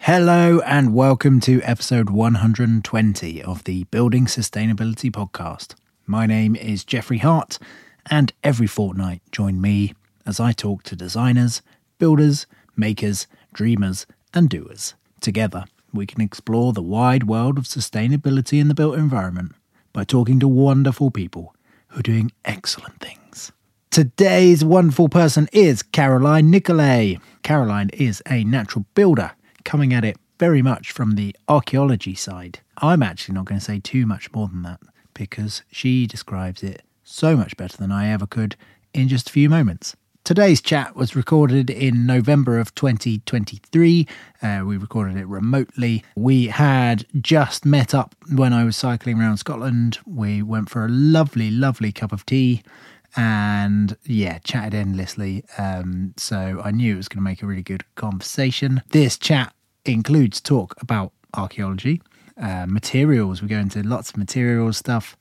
Hello and welcome to episode 120 of the Building Sustainability Podcast. My name is Jeffrey Hart, and every fortnight join me as I talk to designers, builders, makers, dreamers and doers. Together, we can explore the wide world of sustainability in the built environment by talking to wonderful people who are doing excellent things. Today's wonderful person is Caroline Nicolay. Caroline is a natural builder, coming at it very much from the archaeology side. I'm actually not going to say too much more than that because she describes it so much better than I ever could in just a few moments. Today's chat was recorded in November of 2023. We recorded it remotely. We had just met up when I was cycling around Scotland. We went for a lovely, lovely cup of tea and chatted endlessly. So I knew it was going to make a really good conversation. This chat includes talk about archaeology, materials. We go into lots of materials stuff.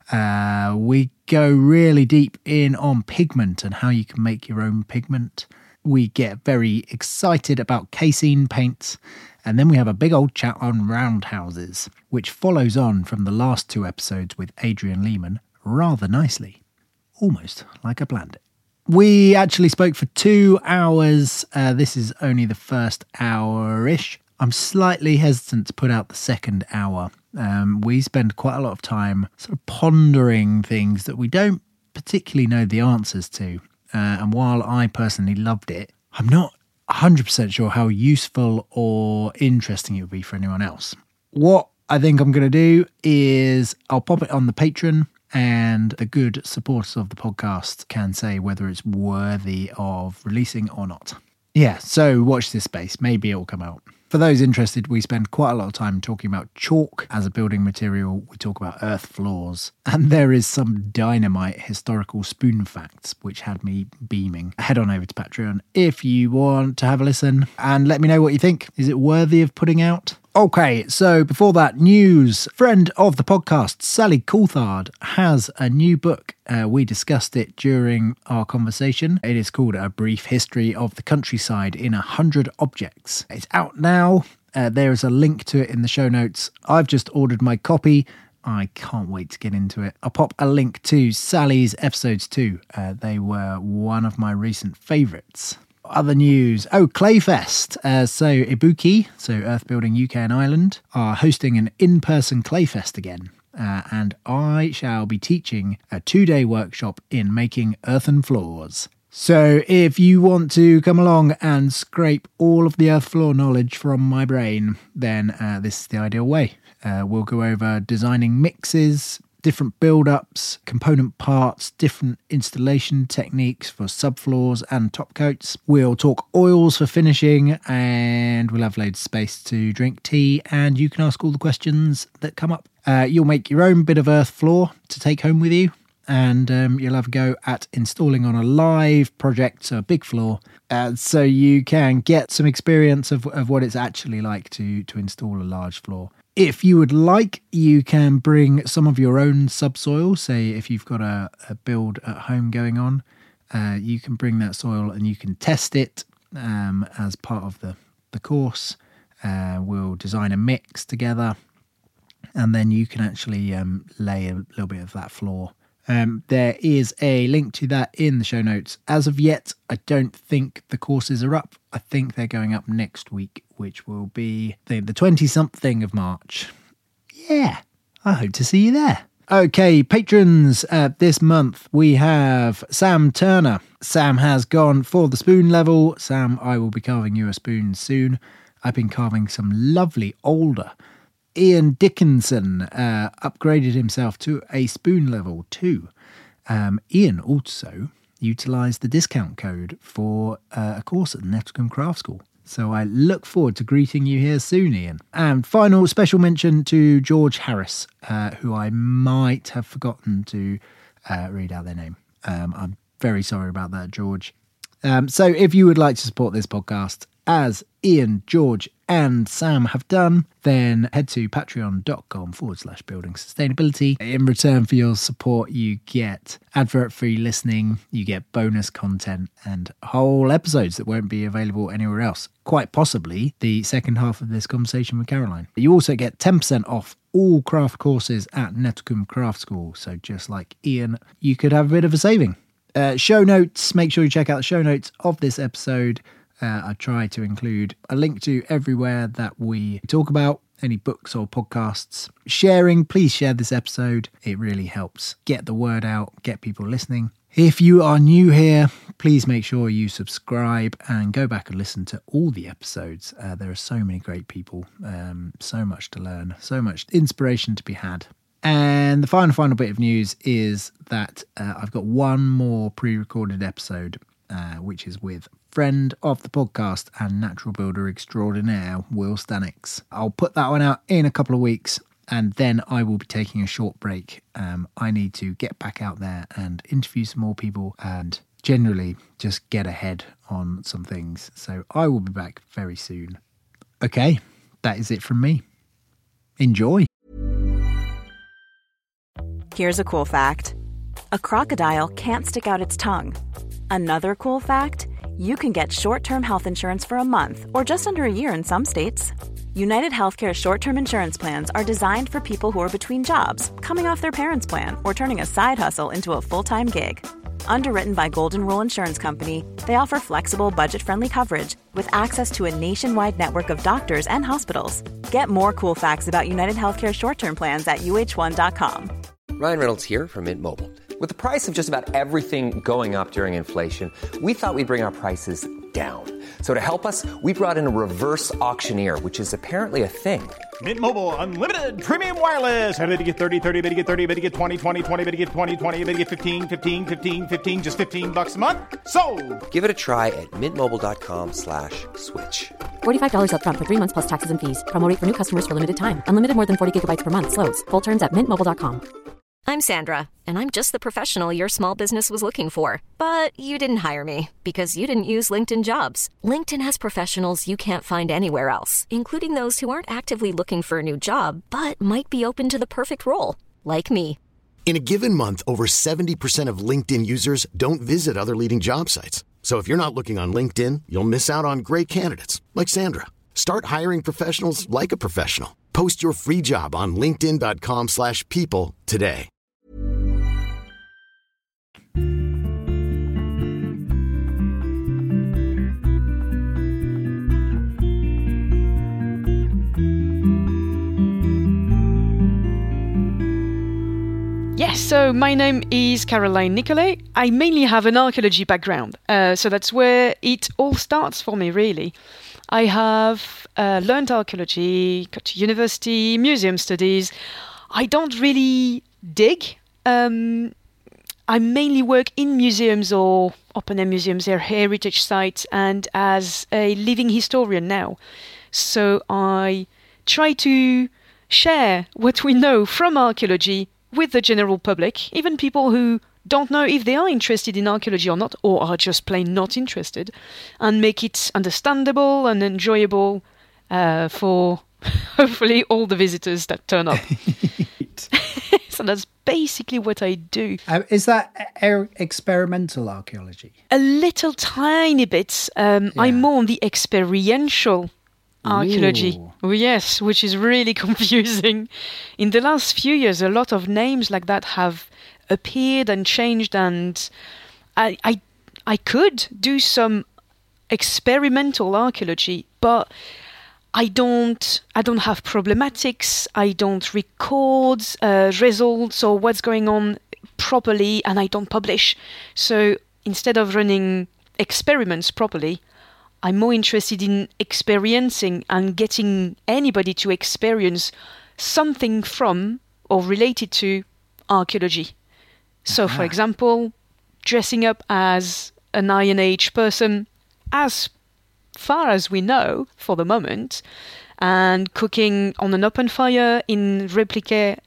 We go really deep in on pigment and how you can make your own pigment. We get very excited about casein paints. And then we have a big old chat on roundhouses, which follows on from the last two episodes with Adrian Lehman rather nicely. Almost like I planned it. We actually spoke for 2 hours. This is only the first hour-ish. I'm slightly hesitant to put out the second hour. We spend quite a lot of time sort of pondering things that we don't particularly know the answers to. And while I personally loved it, I'm not 100% sure how useful or interesting it would be for anyone else. What I think I'm going to do is I'll pop it on the Patreon, and the good supporters of the podcast can say whether it's worthy of releasing or not. Yeah, so watch this space. Maybe it'll come out. For those interested, we spend quite a lot of time talking about chalk as a building material. We talk about earth floors. And there is some dynamite historical spoon facts, which had me beaming. Head on over to Patreon if you want to have a listen and let me know what you think. Is it worthy of putting out? Okay, so before that, news. Friend of the podcast, Sally Coulthard, has a new book. We discussed it during our conversation. It is called A Brief History of the Countryside in 100 Objects. It's out now. There is a link to it in the show notes. I've just ordered my copy. I can't wait to get into it. I'll pop a link to Sally's episodes too. They were one of my recent favourites. Other news. Clayfest. So Ibuki, so Earth Building UK and Ireland, are hosting an in-person Clayfest again. And I shall be teaching a 2-day workshop in making earthen floors. So if you want to come along and scrape all of the earth floor knowledge from my brain, then this is the ideal way. We'll go over designing mixes, different build-ups, component parts, different installation techniques for subfloors and top coats. We'll talk oils for finishing, and we'll have loads of space to drink tea, and you can ask all the questions that come up. You'll make your own bit of earth floor to take home with you, and you'll have a go at installing on a live project, so a big floor, so you can get some experience of what it's actually like to install a large floor. If you would like, you can bring some of your own subsoil. Say if you've got a build at home going on, you can bring that soil and you can test it as part of the course. We'll design a mix together, and then you can actually lay a little bit of that floor. There is a link to that in the show notes. As of yet, I don't think the courses are up. I think they're going up next week, which will be the 20-something of March. Yeah, I hope to see you there. Okay, patrons, this month we have Sam Turner. Sam has gone for the spoon level. Sam, I will be carving you a spoon soon. I've been carving some lovely older. Ian Dickinson upgraded himself to a spoon level 2. Ian also utilised the discount code for a course at the Nettlecombe Craft School. So I look forward to greeting you here soon, Ian. And final special mention to George Harris, who I might have forgotten to read out their name. I'm very sorry about that, George. So if you would like to support this podcast, as Ian, George and Sam have done, then head to patreon.com/building sustainability. In return for your support, you get advert-free listening, you get bonus content and whole episodes that won't be available anywhere else. Quite possibly the second half of this conversation with Caroline. You also get 10% off all craft courses at Nettlecombe Craft School. So just like Ian, you could have a bit of a saving. Show notes, make sure you check out the show notes of this episode. I try to include a link to everywhere that we talk about, any books or podcasts. Sharing, please share this episode. It really helps get the word out, get people listening. If you are new here, please make sure you subscribe and go back and listen to all the episodes. There are so many great people, so much to learn, so much inspiration to be had. And the final bit of news is that I've got one more pre-recorded episode, which is with friend of the podcast and natural builder extraordinaire, Will Stanix. I'll put that one out in a couple of weeks and then I will be taking a short break. I need to get back out there and interview some more people and generally just get ahead on some things. So I will be back very soon. Okay, that is it from me. Enjoy. Here's a cool fact. A crocodile can't stick out its tongue. Another cool fact, you can get short-term health insurance for a month or just under a year in some states. United Healthcare short-term insurance plans are designed for people who are between jobs, coming off their parents' plan, or turning a side hustle into a full-time gig. Underwritten by Golden Rule Insurance Company, they offer flexible, budget-friendly coverage with access to a nationwide network of doctors and hospitals. Get more cool facts about United Healthcare short-term plans at uh1.com. Ryan Reynolds here from Mint Mobile. With the price of just about everything going up during inflation, we thought we'd bring our prices down. So to help us, we brought in a reverse auctioneer, which is apparently a thing. Mint Mobile Unlimited Premium Wireless. How to get 30, 30, bit to get 30, bit to get 20, 20, 20, bit to get 20, 20, bit to get 15, 15, 15, 15, just $15 a month? Sold! Give it a try at mintmobile.com/switch. $45 up front for 3 months plus taxes and fees. Promo rate for new customers for limited time. Unlimited more than 40 gigabytes per month. Slows full terms at mintmobile.com. I'm Sandra, and I'm just the professional your small business was looking for. But you didn't hire me because you didn't use LinkedIn Jobs. LinkedIn has professionals you can't find anywhere else, including those who aren't actively looking for a new job, but might be open to the perfect role, like me. In a given month, over 70% of LinkedIn users don't visit other leading job sites. So if you're not looking on LinkedIn, you'll miss out on great candidates like Sandra. Start hiring professionals like a professional. Post your free job on linkedin.com/people today. Yes, so my name is Caroline Nicolay. I mainly have an archaeology background, so that's where it all starts for me, really. I have learned archaeology, got to university, museum studies. I don't really dig. I mainly work in museums or open-air museums, or heritage sites, and as a living historian now. So I try to share what we know from archaeology with the general public, even people who don't know if they are interested in archaeology or not, or are just plain not interested, and make it understandable and enjoyable for hopefully all the visitors that turn up. So that's basically what I do. Is that experimental archaeology? A little tiny bit. I'm more on the experiential archaeology. Oh, yes, which is really confusing. In the last few years, a lot of names like that have appeared and changed, and I could do some experimental archaeology, but I don't have problematics. I don't record results or what's going on properly, and I don't publish. So instead of running experiments properly, I'm more interested in experiencing and getting anybody to experience something from or related to archaeology. So, for example, dressing up as an Iron Age person, as far as we know for the moment, and cooking on an open fire in replica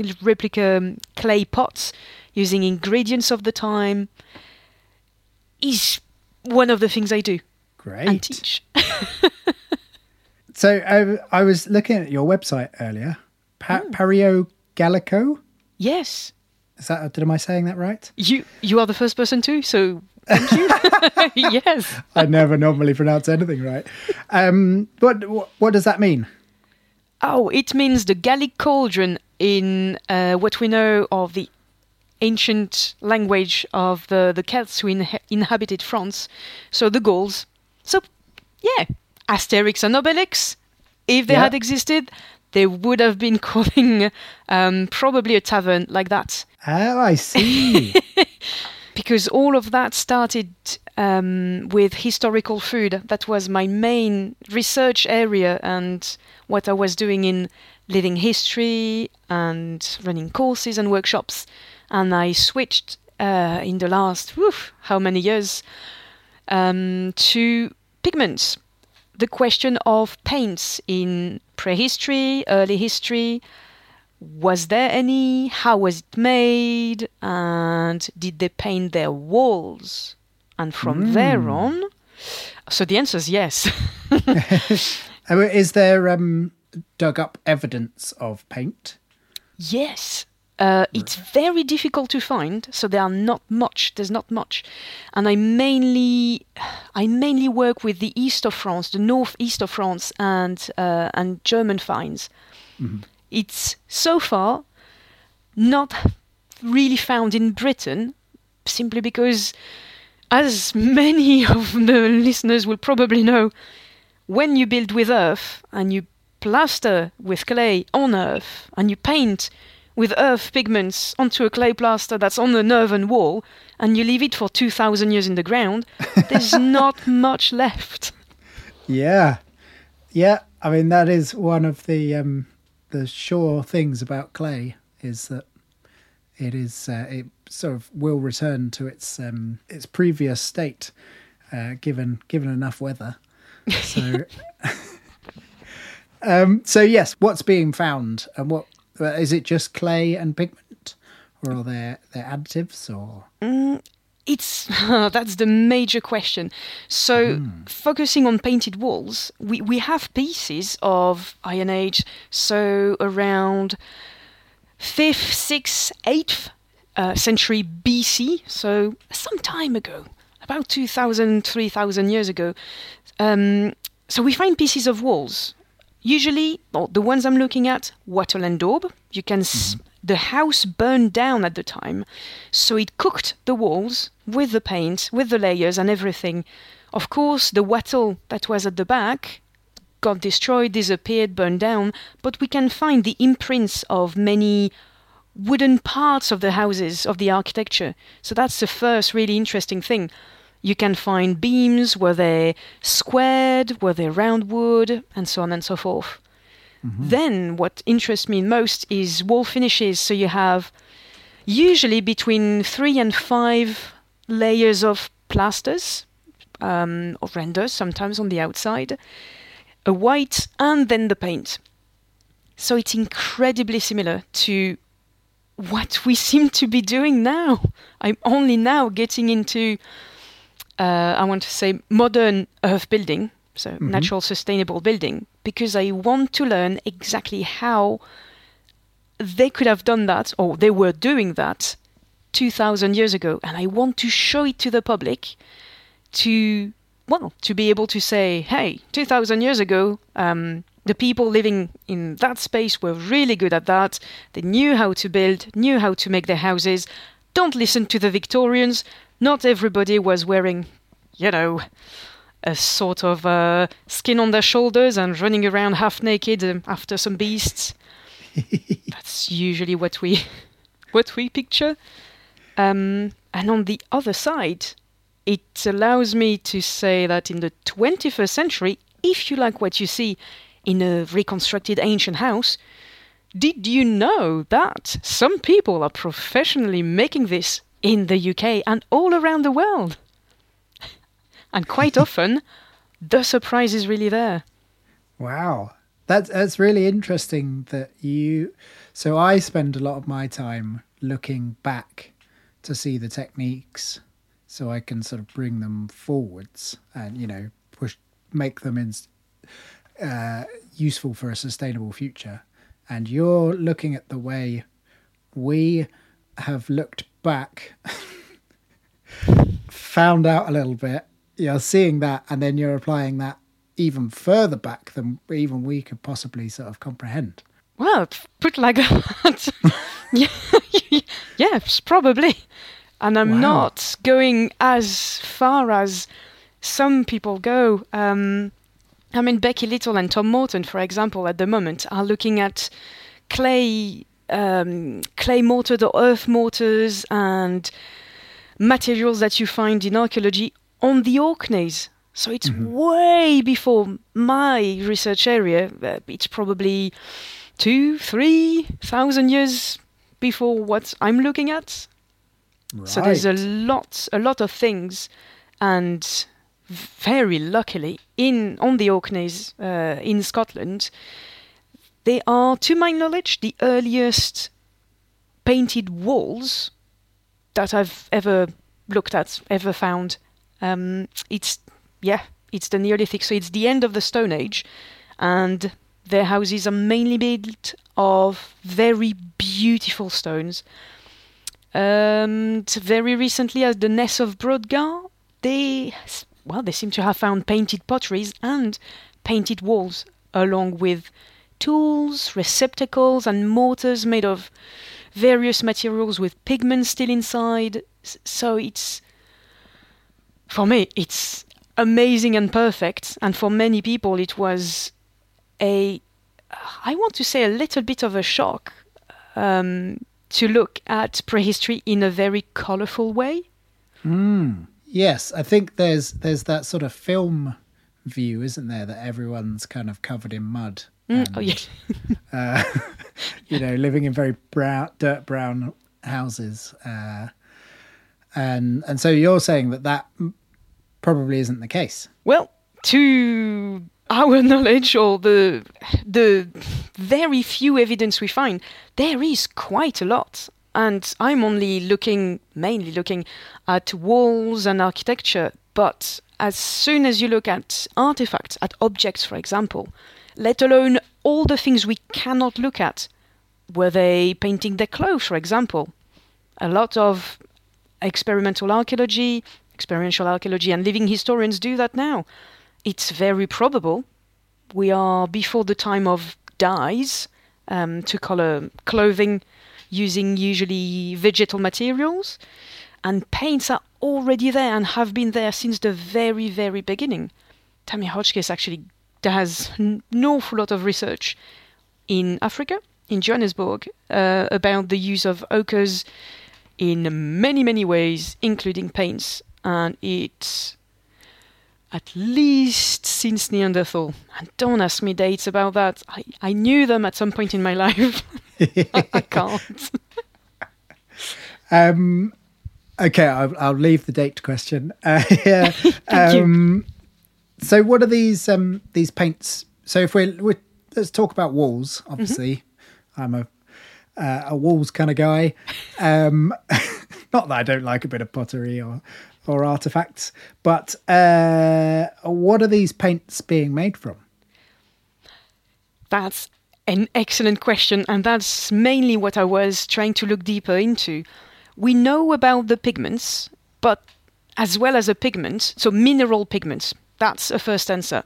clay pots using ingredients of the time is one of the things I do. Great. And teach. So I was looking at your website earlier. Pario Gallico? Yes. Am I saying that right? You are the first person to, so thank you. Yes. I never normally pronounce anything right. What does that mean? Oh, it means the Gallic cauldron in what we know of the ancient language of the Celts who inhabited France, so the Gauls. So, yeah, Asterix and Obelix, if they had existed, they would have been calling probably a tavern like that. Oh, I see. Because all of that started with historical food. That was my main research area and what I was doing in living history and running courses and workshops. And I switched in the last, how many years, to pigments. The question of paints in prehistory, early history. Was there any? How was it made? And did they paint their walls? And from there on, so the answer is yes. Is there dug up evidence of paint? Yes. It's very difficult to find, so there's not much. And I mainly work with the east of France, the northeast of France, and German finds. Mm-hmm. It's so far not really found in Britain, simply because, as many of the listeners will probably know, when you build with earth and you plaster with clay on earth and you paint with earth pigments onto a clay plaster that's on an earthen wall and you leave it for 2,000 years in the ground, there's not much left. Yeah. I mean, that is one of the sure things about clay, is that it sort of will return to its previous state, given enough weather. So, so yes, what's being found, and what is it? Just clay and pigment, or are there additives, or? It's that's the major question. So focusing on painted walls, we have pieces of Iron Age, so around 5th, 6th, 8th century BC, so some time ago, about 2,000, 3,000 years ago. So we find pieces of walls. Usually, the ones I'm looking at, wattle and daub. You can the house burned down at the time, so it cooked the walls with the paint, with the layers and everything. Of course, the wattle that was at the back got destroyed, disappeared, burned down, but we can find the imprints of many wooden parts of the houses, of the architecture. So that's the first really interesting thing. You can find beams, were they squared, were they round wood, and so on and so forth. Mm-hmm. Then what interests me most is wall finishes. So you have usually between 3 and 5 layers of plasters, or renders, sometimes on the outside, a white, and then the paint. So it's incredibly similar to what we seem to be doing now. I'm only now getting into, I want to say, modern earth building, so natural sustainable building, because I want to learn exactly how they could have done that, or they were doing that 2,000 years ago. And I want to show it to the public to be able to say, hey, 2,000 years ago, the people living in that space were really good at that. They knew how to build, knew how to make their houses. Don't listen to the Victorians. Not everybody was wearing, a sort of skin on their shoulders and running around half naked after some beasts. That's usually what we picture. And on the other side, it allows me to say that in the 21st century, if you like what you see in a reconstructed ancient house, did you know that some people are professionally making this in the UK and all around the world? And quite often, the surprise is really there. Wow. That's really interesting that you... So I spend a lot of my time looking back to see the techniques so I can sort of bring them forwards and, make them useful for a sustainable future. And you're looking at the way we have looked back, found out a little bit, you're seeing that, and then you're applying that even further back than even we could possibly sort of comprehend. Well, put like that. Yes, probably. And I'm not going as far as some people go. I mean, Becky Little and Tom Morton, for example, at the moment are looking at clay mortar or earth mortars and materials that you find in archaeology on the Orkneys. So it's way before my research area. It's probably 2,000-3,000 years before what I'm looking at. Right. So there's a lot of things, and very luckily on the Orkneys in Scotland, they are, to my knowledge, the earliest painted walls that I've ever looked at, ever found. It's the Neolithic, so it's the end of the Stone Age, and their houses are mainly built of very beautiful stones. Very recently, at the Ness of Brodgar, they seem to have found painted potteries and painted walls, along with tools, receptacles, and mortars made of various materials with pigments still inside. So for me, it's amazing and perfect. And for many people, it was I want to say a little bit of a shock to look at prehistory in a very colourful way. Yes, I think there's that sort of film view, isn't there, that everyone's kind of covered in mud. And, living in very dirt brown houses. And so you're saying that probably isn't the case. Well, to our knowledge, or the very few evidence we find, there is quite a lot. And I'm mainly looking at walls and architecture. But as soon as you look at artifacts, at objects, for example, let alone all the things we cannot look at, were they painting their clothes, for example? A lot of experiential archaeology, and living historians do that now. It's very probable we are before the time of dyes to colour clothing using usually vegetal materials, and paints are already there and have been there since the very, very beginning. Tammy Hotchkiss actually does an awful lot of research in Africa, in Johannesburg, about the use of ochres in many, many ways, including paints. And it's at least since Neanderthal. And don't ask me dates about that. I knew them at some point in my life. I can't. Okay, I'll leave the date question. Thank you. So what are these paints? So if let's talk about walls. Obviously, I'm a walls kind of guy. Not that I don't like a bit of pottery or artifacts, but what are these paints being made from? That's an excellent question, and that's mainly what I was trying to look deeper into. We know about the pigments, but as well as a pigment, so mineral pigments, that's a first answer.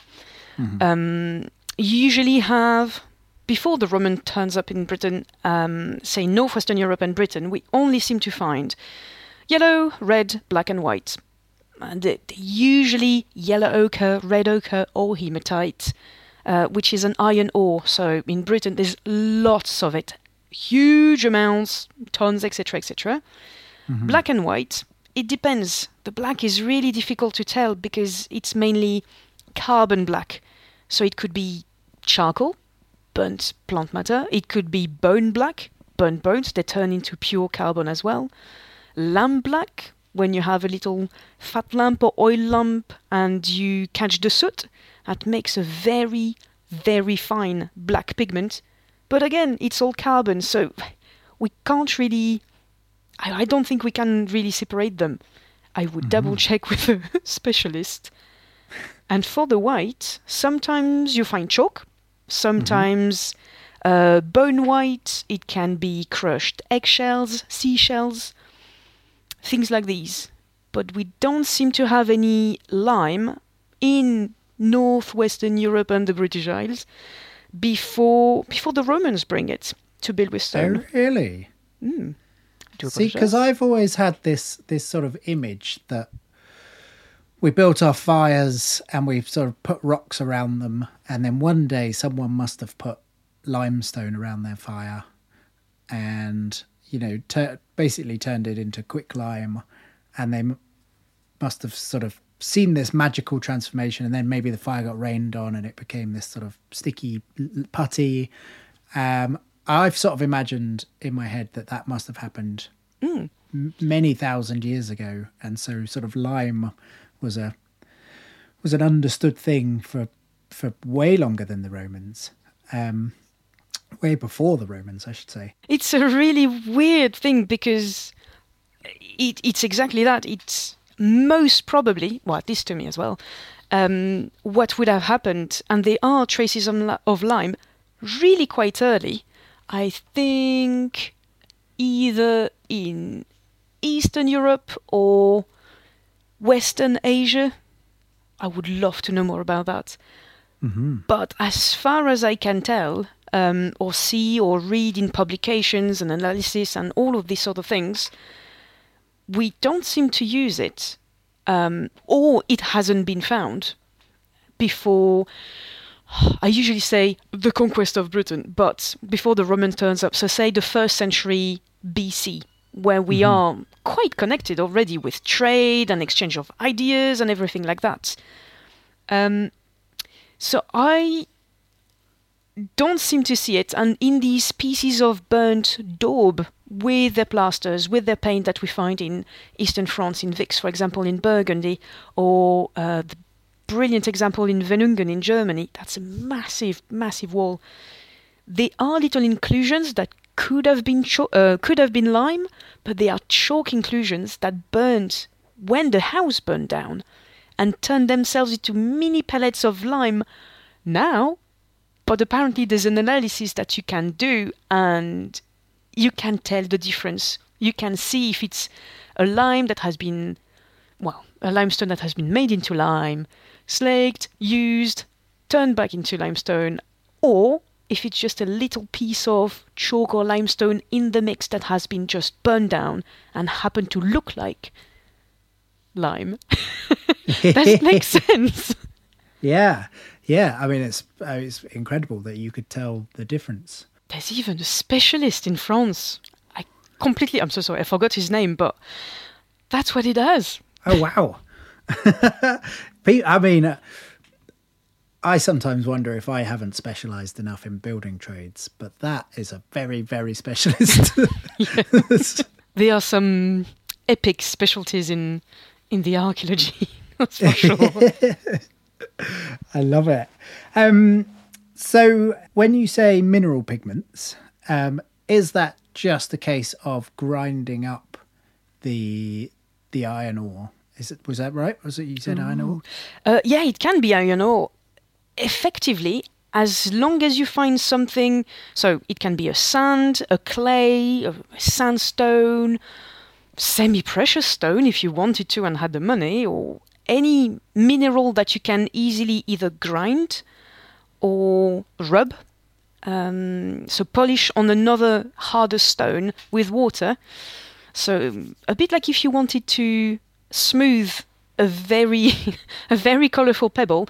Usually have, before the Roman turns up in Britain, say northwestern Europe and Britain, we only seem to find yellow, red, black and white. And they're usually yellow ochre, red ochre or hematite, which is an iron ore. So in Britain there's lots of it, huge amounts, tons, etc., etc. Black and white, it depends. The black is really difficult to tell because it's mainly carbon black. So it could be charcoal, burnt plant matter. It could be bone black, burnt bones. They turn into pure carbon as well. Lamp black, when you have a little fat lamp or oil lamp and you catch the soot, that makes a very, very fine black pigment. But again, it's all carbon, so we can't really... I don't think we can really separate them. I would double check with a specialist. And for the white, sometimes you find chalk, sometimes bone white, it can be crushed eggshells, seashells, things like these. But we don't seem to have any lime in northwestern Europe and the British Isles before the Romans bring it to build with stone. Oh, really? See, because I've always had this sort of image that we built our fires and we've sort of put rocks around them, and then one day someone must have put limestone around their fire and, you know, basically turned it into quicklime, and they must have sort of seen this magical transformation, and then maybe the fire got rained on and it became this sort of sticky putty. I've sort of imagined in my head that must have happened many thousand years ago, and so sort of lime was an understood thing for way longer than the Romans, way before the Romans, I should say. It's a really weird thing because it's exactly that. It's most probably, well, at least to me as well, what would have happened, and there are traces of lime really quite early. I think either in Eastern Europe or Western Asia. I would love to know more about that. But as far as I can tell, or see or read in publications and analysis and all of these sort of things, we don't seem to use it, or it hasn't been found before. I usually say the conquest of Britain, but before the Roman turns up, so say the 1st century BC, where we are quite connected already with trade and exchange of ideas and everything like that. So I don't seem to see it. And in these pieces of burnt daub with their plasters, with their paint that we find in eastern France, in Vix, for example, in Burgundy, or the brilliant example in Venungen in Germany, that's a massive, massive wall. There are little inclusions that could have been lime, but they are chalk inclusions that burned when the house burned down and turned themselves into mini pellets of lime now. But apparently there's an analysis that you can do and you can tell the difference. You can see if it's a limestone that has been made into lime, slaked, used, turned back into limestone, or if it's just a little piece of chalk or limestone in the mix that has been just burned down and happened to look like lime. That makes sense. Yeah. I mean, it's incredible that you could tell the difference. There's even a specialist in France. I'm so sorry, I forgot his name, but that's what he does. Oh, wow. I mean, I sometimes wonder if I haven't specialised enough in building trades, but that is a very, very specialist. Yes. There are some epic specialties in the archaeology, that's for sure. I love it. So when you say mineral pigments, is that just a case of grinding up the iron ore? Was that right? Was it you said iron ore? Yeah, it can be iron ore. Effectively, as long as you find something, so it can be a sand, a clay, a sandstone, semi-precious stone if you wanted to and had the money, or any mineral that you can easily either grind or rub, so polish on another harder stone with water. So a bit like if you wanted to smooth a very colourful pebble,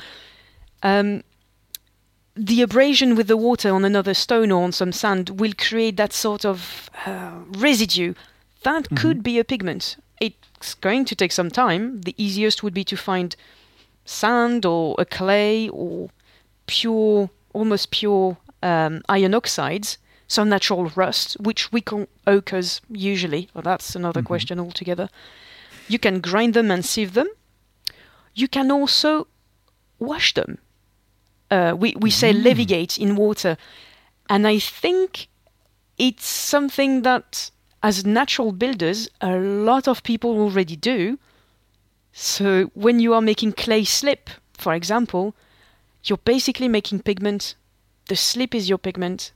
the abrasion with the water on another stone or on some sand will create that sort of residue. That could be a pigment. It's going to take some time. The easiest would be to find sand or a clay or almost pure iron oxides, some natural rust, which we call ochres usually. Well, that's another question altogether. You can grind them and sieve them. You can also wash them. We say levigate in water. And I think it's something that, as natural builders, a lot of people already do. So when you are making clay slip for example, you're basically making pigment. The slip is your pigment.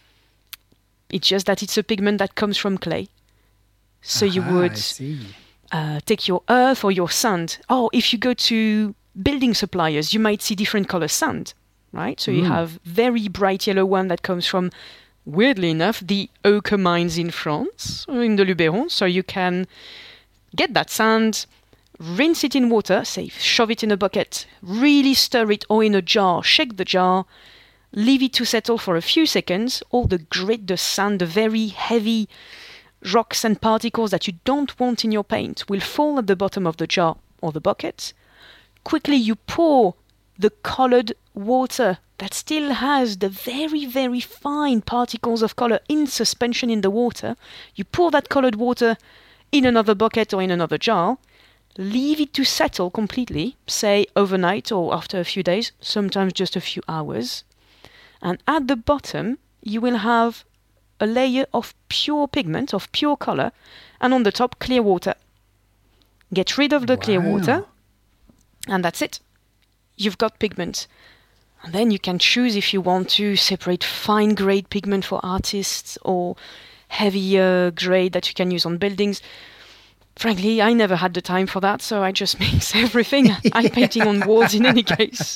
It's just that it's a pigment that comes from clay. So you would take your earth or your sand. Oh, if you go to building suppliers, you might see different color sand, right? So you have very bright yellow one that comes from, weirdly enough, the ochre mines in France, in the Luberon. So you can get that sand, rinse it in water, say shove it in a bucket, really stir it, or in a jar, shake the jar, leave it to settle for a few seconds. All the grit, the sand, the very heavy rocks and particles that you don't want in your paint will fall at the bottom of the jar or the bucket. Quickly you pour the colored water that still has the very, very fine particles of color in suspension in the water. You pour that colored water in another bucket or in another jar, leave it to settle completely, say overnight or after a few days, sometimes just a few hours. And at the bottom, you will have a layer of pure pigment, of pure color, and on the top, clear water. Get rid of the clear water, and that's it. You've got pigment. And then you can choose if you want to separate fine grade pigment for artists or heavier grade that you can use on buildings. Frankly, I never had the time for that, so I just mix everything. I'm painting on walls in any case.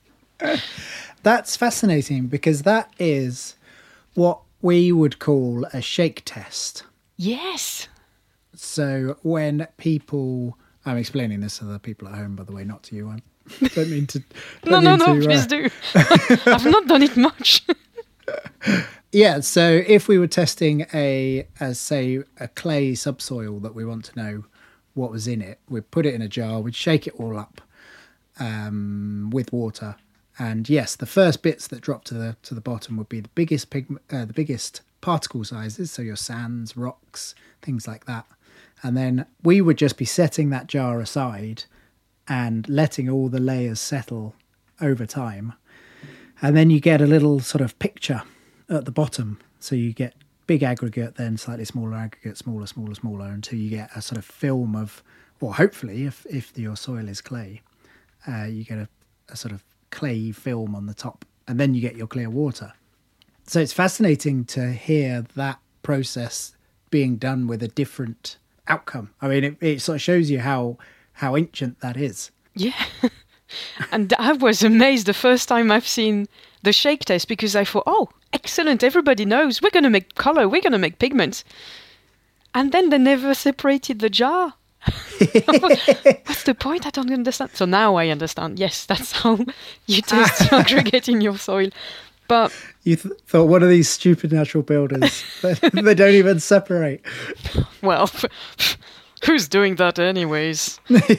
That's fascinating, because that is what we would call a shake test. Yes. So when people... I'm explaining this to the people at home, by the way, not to you. I don't mean to... No, please do. I've not done it much. Yeah, so if we were testing a clay subsoil that we want to know what was in it, we'd put it in a jar, we'd shake it all up with water. And yes, the first bits that drop to the bottom would be the biggest particle sizes, so your sands, rocks, things like that. And then we would just be setting that jar aside and letting all the layers settle over time. And then you get a little sort of picture at the bottom. So you get big aggregate, then slightly smaller aggregate, smaller, until you get a sort of film of, or hopefully, if your soil is clay, you get a sort of clay film on the top, and then you get your clear water. So it's fascinating to hear that process being done with a different outcome. I mean, it sort of shows you how ancient that is. Yeah. And I was amazed the first time I've seen the shake test, because I thought, oh, excellent, everybody knows we're going to make color, we're going to make pigment. And then they never separated the jar. What's the point? I don't understand. So now I understand. Yes, that's how you test the aggregate in your soil. But you thought, what are these stupid natural builders? They don't even separate. Well, who's doing that anyways?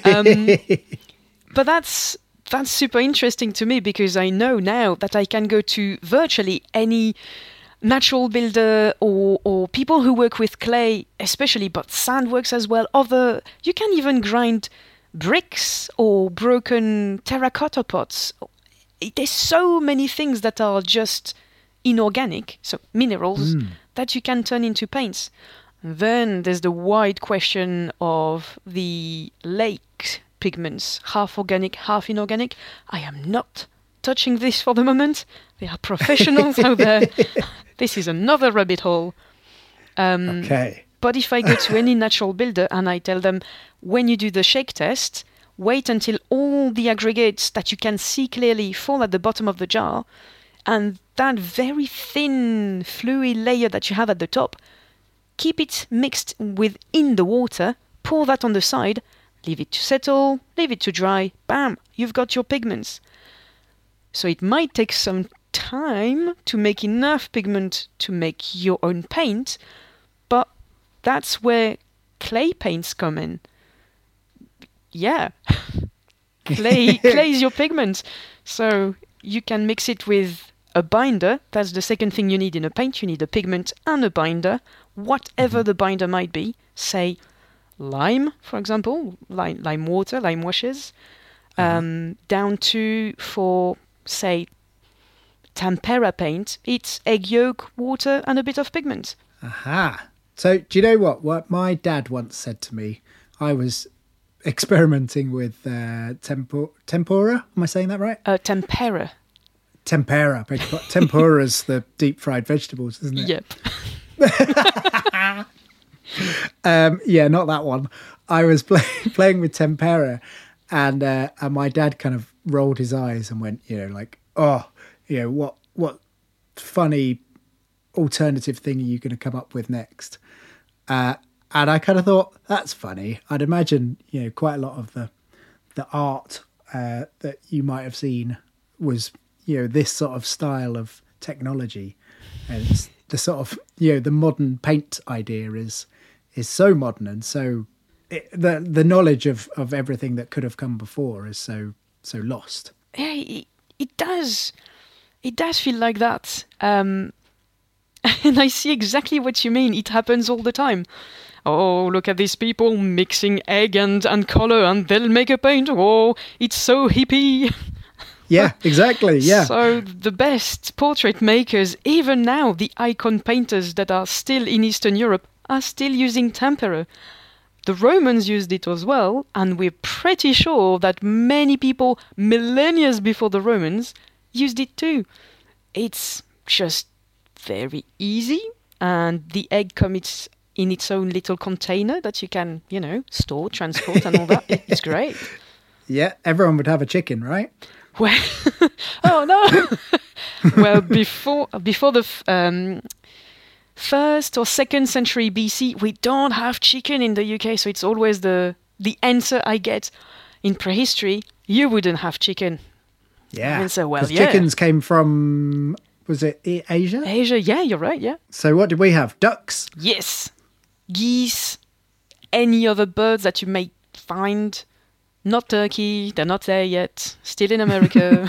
But that's super interesting to me, because I know now that I can go to virtually any natural builder or people who work with clay, especially, but sand works as well. You can even grind bricks or broken terracotta pots. There's so many things that are just inorganic, so minerals, that you can turn into paints. Then there's the wide question of the lake pigments, half organic, half inorganic. I am not touching this for the moment. There are professionals out there. This is another rabbit hole. Okay. But if I go to any natural builder and I tell them, when you do the shake test, wait until all the aggregates that you can see clearly fall at the bottom of the jar, and that very thin, fluid layer that you have at the top, keep it mixed within the water, pour that on the side, leave it to settle, leave it to dry, bam, you've got your pigments. So it might take some time to make enough pigment to make your own paint, but that's where clay paints come in. Yeah, clay is your pigment. So you can mix it with a binder. That's the second thing you need in a paint. You need a pigment and a binder, whatever the binder might be. Say lime, for example, lime water, lime washes, down to, for, say, tempera paint, it's egg yolk, water, and a bit of pigment. Aha. So do you know what my dad once said to me? experimenting with tempura. Am I saying that right? Tempera. Tempura. Tempura's the deep fried vegetables, isn't it? Yep. Yeah, not that one. I was playing with tempura, and my dad kind of rolled his eyes and went, what funny alternative thing are you going to come up with next? And I kind of thought, that's funny. I'd imagine, quite a lot of the art that you might have seen was, this sort of style of technology. And it's the sort of, the modern paint idea is so modern, and so the knowledge of everything that could have come before is so lost. Yeah, it does. It does feel like that. And I see exactly what you mean. It happens all the time. Oh, look at these people mixing egg and colour and they'll make a paint. Oh, it's so hippie. Yeah, exactly, yeah. So the best portrait makers, even now, the icon painters that are still in Eastern Europe, are still using tempera. The Romans used it as well, and we're pretty sure that many people, millennia before the Romans, used it too. It's just very easy, and the egg comes in its own little container that you can, store, transport and all that. It's great. Yeah, everyone would have a chicken, right? Well, oh no! Well, before the first or second century BC, we don't have chicken in the UK, so it's always the answer I get. In prehistory, you wouldn't have chicken. Yeah, answer, well, because chickens came from, was it Asia? Asia, yeah, you're right, yeah. So what did we have? Ducks? Yes. Geese, any other birds that you may find. Not turkey, they're not there yet. Still in America.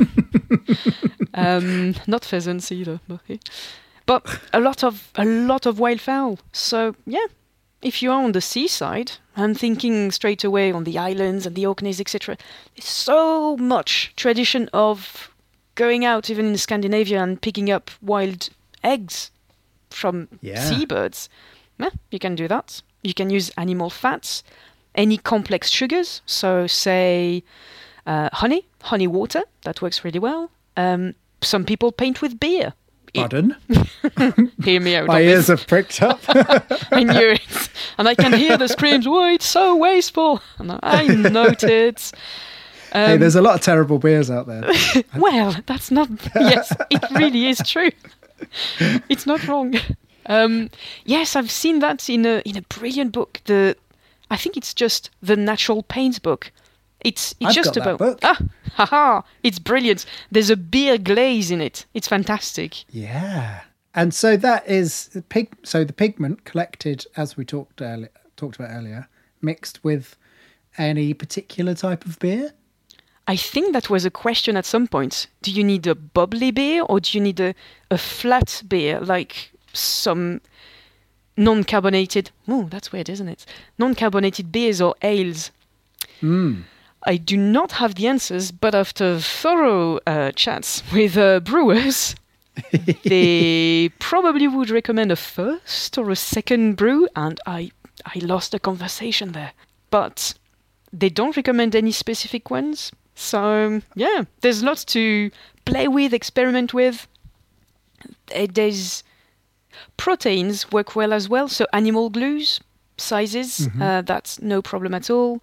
Not pheasants either. But a lot of wildfowl. So yeah, if you are on the seaside, I'm thinking straight away on the islands and the Orkneys, etc. There's so much tradition of going out, even in Scandinavia, and picking up wild eggs from seabirds. Yeah, you can do that. You can use animal fats. Any complex sugars, so say honey water, that works really well. Some people paint with beer. Pardon? Hear me out. My ears have pricked up. I knew it. And I can hear the screams, oh, it's so wasteful. And I noted. Hey, there's a lot of terrible beers out there. Well, that's not... Yes, it really is true. It's not wrong. Yes, I've seen that in a brilliant book. I think it's just the Natural Paint book. It's I've just got about that book. Haha! It's brilliant. There's a beer glaze in it. It's fantastic. Yeah, and so that is the pigment collected, as we talked about earlier, mixed with any particular type of beer. I think that was a question at some point. Do you need a bubbly beer or do you need a flat beer like some non-carbonated... Oh, that's weird, isn't it? Non-carbonated beers or ales. I do not have the answers, but after thorough chats with brewers, they probably would recommend a first or a second brew, and I lost the conversation there. But they don't recommend any specific ones. So, yeah, there's lots to play with, experiment with. There's... Proteins work well as well, so animal glues, sizes, that's no problem at all.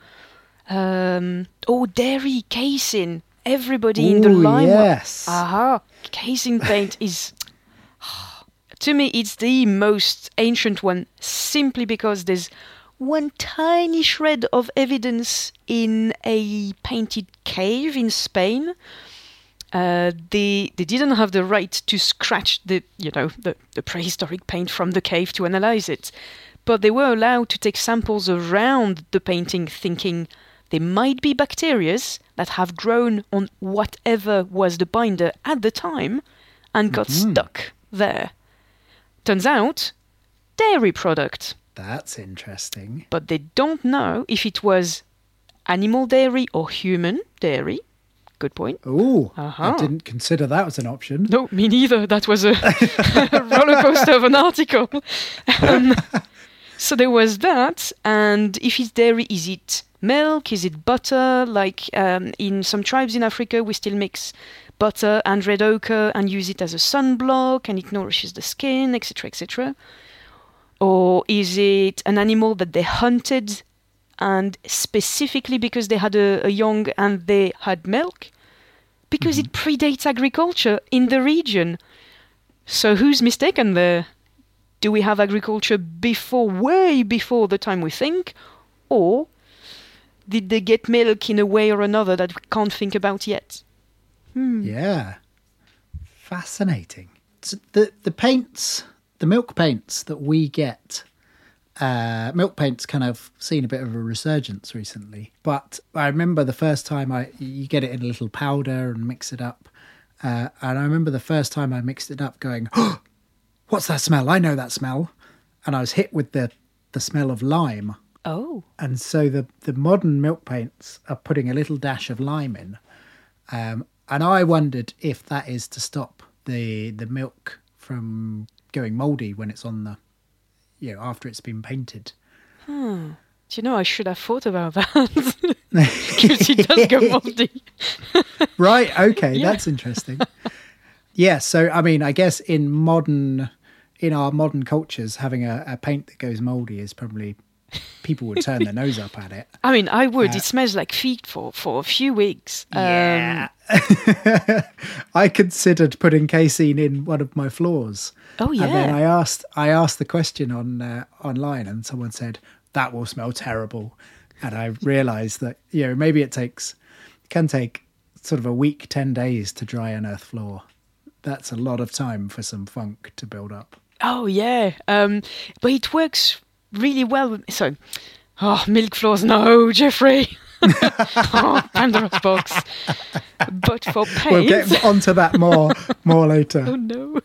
Dairy, casein. Everybody in the line. Yes. Casein paint is... To me, it's the most ancient one, simply because there's one tiny shred of evidence in a painted cave in Spain. They didn't have the right to scratch the prehistoric paint from the cave to analyze it, but they were allowed to take samples around the painting, thinking there might be bacteria that have grown on whatever was the binder at the time and got stuck there. Turns out, dairy product. That's interesting. But they don't know if it was animal dairy or human dairy. Good point. Oh, I didn't consider that as an option. No, me neither. That was a roller coaster of an article. So there was that. And if it's dairy, is it milk? Is it butter? Like in some tribes in Africa, we still mix butter and red ochre and use it as a sunblock, and it nourishes the skin, etc., etc. Or is it an animal that they hunted, and specifically because they had a young and they had milk? Because it predates agriculture in the region. So who's mistaken there? Do we have agriculture way before the time we think? Or did they get milk in a way or another that we can't think about yet? Yeah. Fascinating. So the paints, the milk paints that we get, milk paint's kind of seen a bit of a resurgence recently. But I remember the first time you get it in a little powder and mix it up. And I remember the first time I mixed it up going, oh, what's that smell? I know that smell. And I was hit with the smell of lime. Oh. And so the modern milk paints are putting a little dash of lime in. And I wondered if that is to stop the milk from going mouldy when it's on after it's been painted. Do you know, I should have thought about that. Because it does go mouldy. Right, okay, that's interesting. Yeah, so I mean, I guess in our modern cultures, having a paint that goes mouldy is probably, people would turn their nose up at it. I mean, I would. It smells like feet for a few weeks. Yeah. I considered putting casein in one of my floors. Oh, yeah. And then I asked the question online, and someone said, that will smell terrible. And I realised that, maybe it can take sort of a week, 10 days to dry an earth floor. That's a lot of time for some funk to build up. Oh, yeah. But it works really well. So, milk floors, no, Jeffrey. Pandora's box. But for paint... We'll get onto that more later. Oh, no.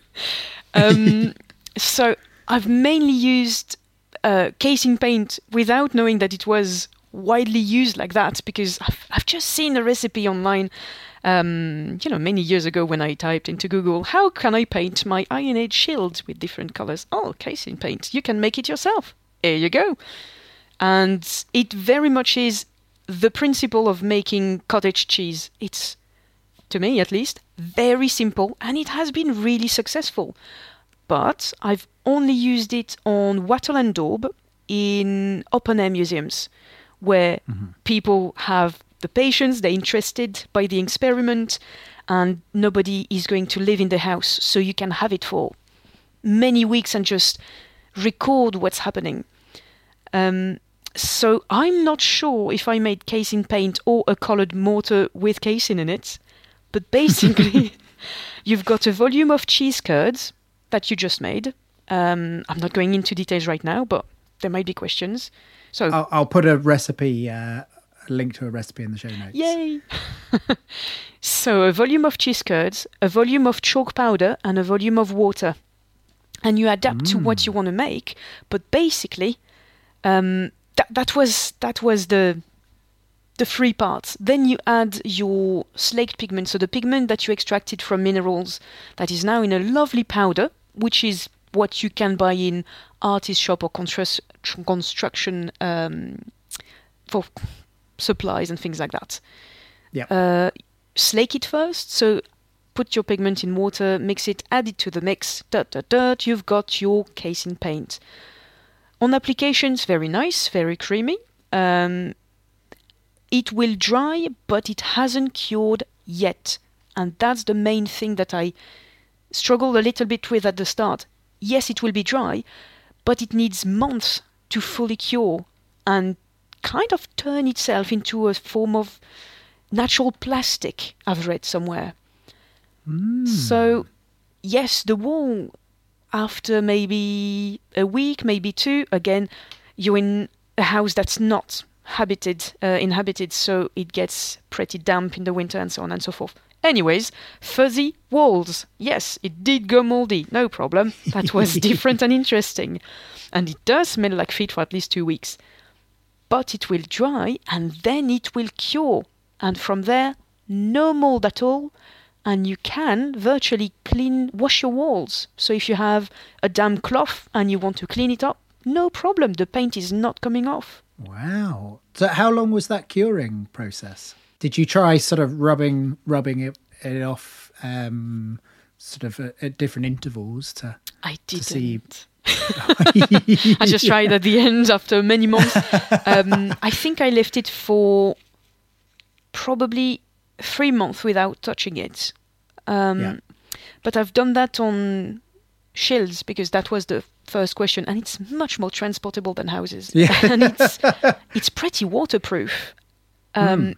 So I've mainly used casing paint without knowing that it was widely used like that, because I've just seen a recipe online many years ago when I typed into Google, how can I paint my Iron Age shield with different colors? Oh, casing paint. You can make it yourself. Here you go. And it very much is the principle of making cottage cheese. It's, to me at least, very simple, and it has been really successful. But I've only used it on Wattle and Daub in open-air museums, where people have the patience, they're interested by the experiment, and nobody is going to live in the house, so you can have it for many weeks and just record what's happening. So I'm not sure if I made casing paint or a coloured mortar with casing in it, but basically you've got a volume of cheese curds that you just made. I'm not going into details right now, but there might be questions. So I'll put a recipe, a link to a recipe in the show notes. Yay! So a volume of cheese curds, a volume of chalk powder, and a volume of water. And you adapt to what you want to make. But basically, that was the three parts. Then you add your slaked pigment, so the pigment that you extracted from minerals that is now in a lovely powder, which is what you can buy in artist shop or construction for supplies and things like that. Yeah. Slake it first, so put your pigment in water, mix it, add it to the mix, you've got your casing paint. On applications, very nice, very creamy. It will dry, but it hasn't cured yet. And that's the main thing that I struggled a little bit with at the start. Yes, it will be dry, but it needs months to fully cure and kind of turn itself into a form of natural plastic, I've read somewhere. So, yes, the wall, after maybe a week, maybe two, again, you're in a house that's not inhabited, so it gets pretty damp in the winter and so on and so forth. Anyways, fuzzy walls. Yes, it did go moldy, no problem. That was different and interesting. And it does smell like feet for at least 2 weeks. But it will dry and then it will cure. And from there, no mold at all. And you can virtually wash your walls. So if you have a damp cloth and you want to clean it up, no problem. The paint is not coming off. Wow. So how long was that curing process? Did you try sort of rubbing it off sort of at different intervals to see? I just tried at the end after many months. I think I left it for probably 3 months without touching it. But I've done that on shields because that was the first question, and it's much more transportable than houses. Yeah. And it's pretty waterproof. And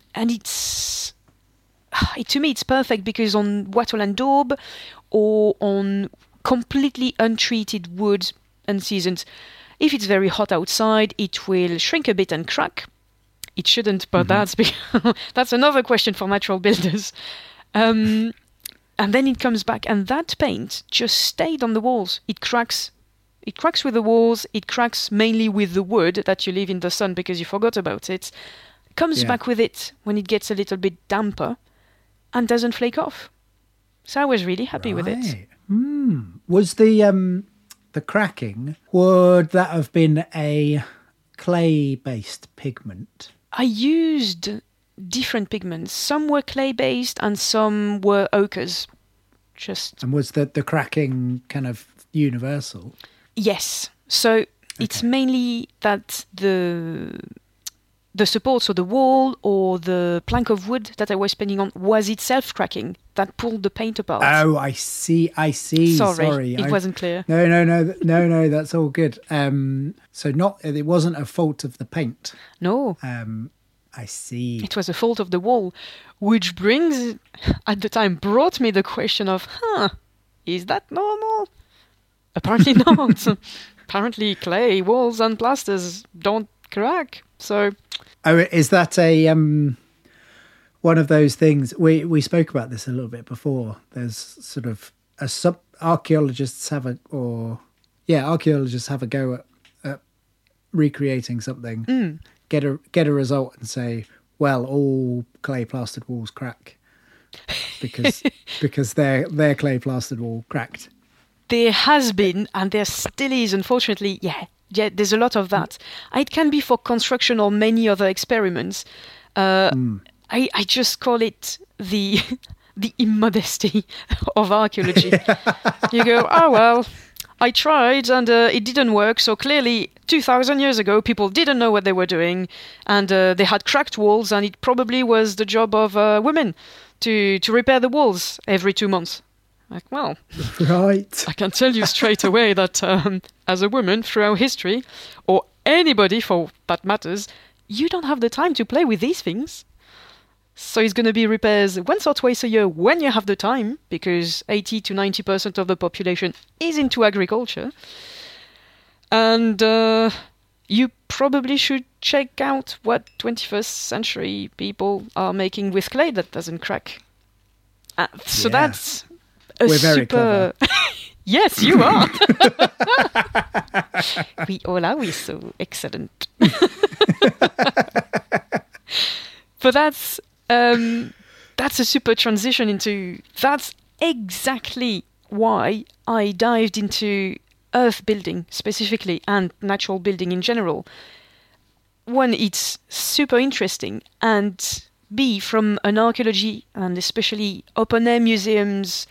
to me it's perfect because on wattle and daub or on completely untreated wood and seasons, if it's very hot outside, it will shrink a bit and crack. It shouldn't, but that's another question for natural builders. And then it comes back, and that paint just stayed on the walls. It cracks with the walls. It cracks mainly with the wood that you leave in the sun because you forgot about it. Comes back with it when it gets a little bit damper and doesn't flake off. So I was really happy with it. Was the cracking, would that have been a clay-based pigment? I used different pigments. Some were clay-based and some were ochres. And was the cracking kind of universal? Yes. So it's mainly that the support, so the wall or the plank of wood that I was painting on was itself cracking. That pulled the paint apart. Oh, I see. Sorry. It wasn't clear. No, that's all good. So it wasn't a fault of the paint. No. I see. It was a fault of the wall, which at the time brought me the question of, is that normal? Apparently not. Apparently clay walls and plasters don't crack. So, is that a one of those things? We spoke about this a little bit before. There's sort of archaeologists have a go at recreating something, get a result, and say, well, all clay plastered walls crack because their clay plastered wall cracked. There has been, and there still is, unfortunately. Yeah, there's a lot of that. It can be for construction or many other experiments. I just call it the immodesty of archaeology. You go, oh, well, I tried and it didn't work. So clearly 2,000 years ago, people didn't know what they were doing and they had cracked walls, and it probably was the job of women to repair the walls every 2 months. Like, well, right. I can tell you straight away that as a woman throughout history, or anybody for that matters, you don't have the time to play with these things. So it's going to be repairs once or twice a year when you have the time, because 80 to 90% of the population is into agriculture. And you probably should check out what 21st century people are making with clay that doesn't crack. So that's... We're very clever. Yes, you are. We all are. We're so excellent. But that's a super transition into... That's exactly why I dived into earth building specifically and natural building in general. One, it's super interesting, and B, from an archaeology and especially open-air museums...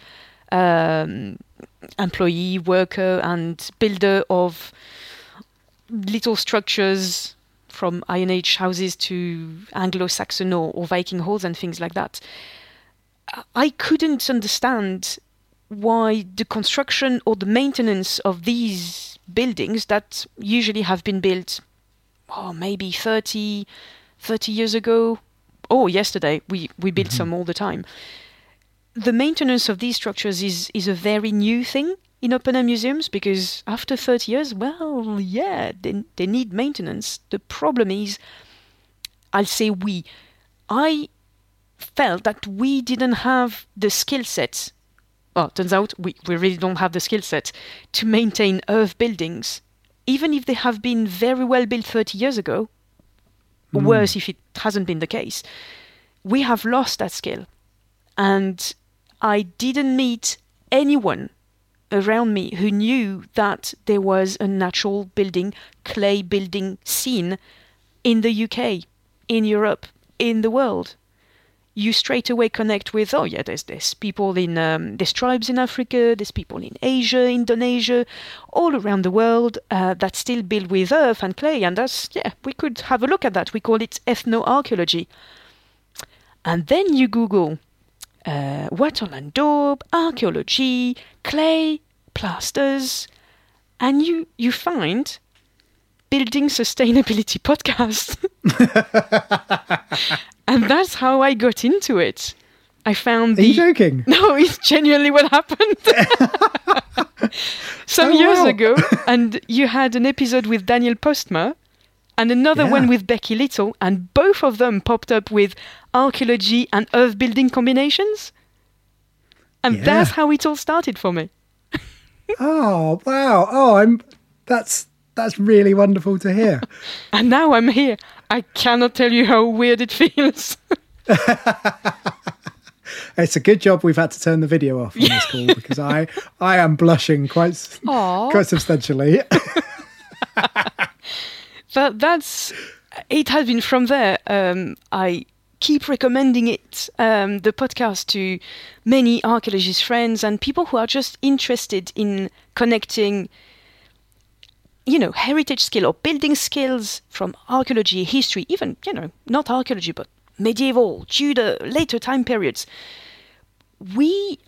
employee, worker and builder of little structures from Iron Age houses to Anglo-Saxon or Viking halls and things like that. I couldn't understand why the construction or the maintenance of these buildings that usually have been built maybe 30 years ago, or yesterday, we built some all the time. The maintenance of these structures is a very new thing in open-air museums, because after 30 years, well, yeah, they need maintenance. The problem is, I'll say I felt that we didn't have the skill set. Well, turns out we really don't have the skill set to maintain earth buildings, even if they have been very well built 30 years ago, or worse if it hasn't been the case. We have lost that skill. And I didn't meet anyone around me who knew that there was a natural building, clay building scene in the UK, in Europe, in the world. You straight away connect with, oh yeah, there's people in, there's tribes in Africa, there's people in Asia, Indonesia, all around the world that still build with earth and clay. And that's, yeah, we could have a look at that. We call it ethnoarchaeology. And then you Google Wattle and Daub, archaeology, clay, plasters, and you find Building Sustainability Podcast. And that's how I got into it. I found Are you joking? No, it's genuinely what happened. Some years ago, and you had an episode with Daniel Postma and another one with Becky Little, and both of them popped up with archaeology and earth building combinations. And that's how it all started for me. Oh, wow. Oh, that's really wonderful to hear. And now I'm here. I cannot tell you how weird it feels. It's a good job we've had to turn the video off on this call, because I am blushing quite substantially. But it has been from there. I keep recommending it, the podcast, to many archaeologist friends and people who are just interested in connecting, heritage skill or building skills from archaeology, history, even, not archaeology, but medieval, Tudor, later time periods. We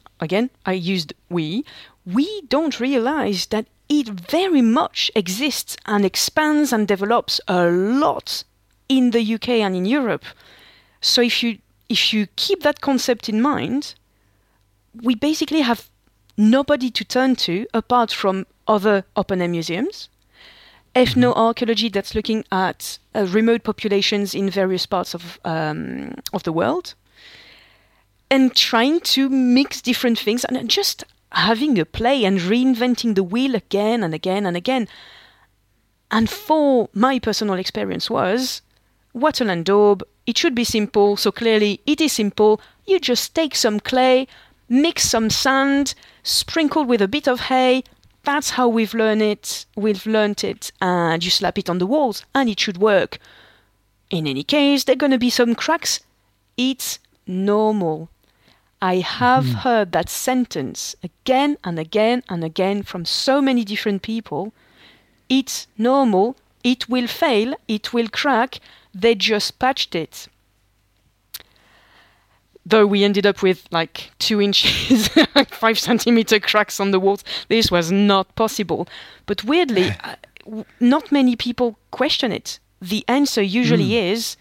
don't realize that it very much exists and expands and develops a lot in the UK and in Europe. So if you keep that concept in mind, we basically have nobody to turn to apart from other open-air museums, ethnoarchaeology that's looking at remote populations in various parts of the world, and trying to mix different things and just having a play and reinventing the wheel again and again and again. And for my personal experience was, Wattle and Daub, it should be simple, so clearly it is simple. You just take some clay, mix some sand, sprinkle with a bit of hay. That's how we've learned it, and you slap it on the walls, and it should work. In any case, there are going to be some cracks. It's normal. I have heard that sentence again and again and again from so many different people. It's normal. It will fail. It will crack. They just patched it. Though we ended up with 2 inches, 5 centimeter cracks on the walls. This was not possible. But weirdly, not many people question it. The answer usually is,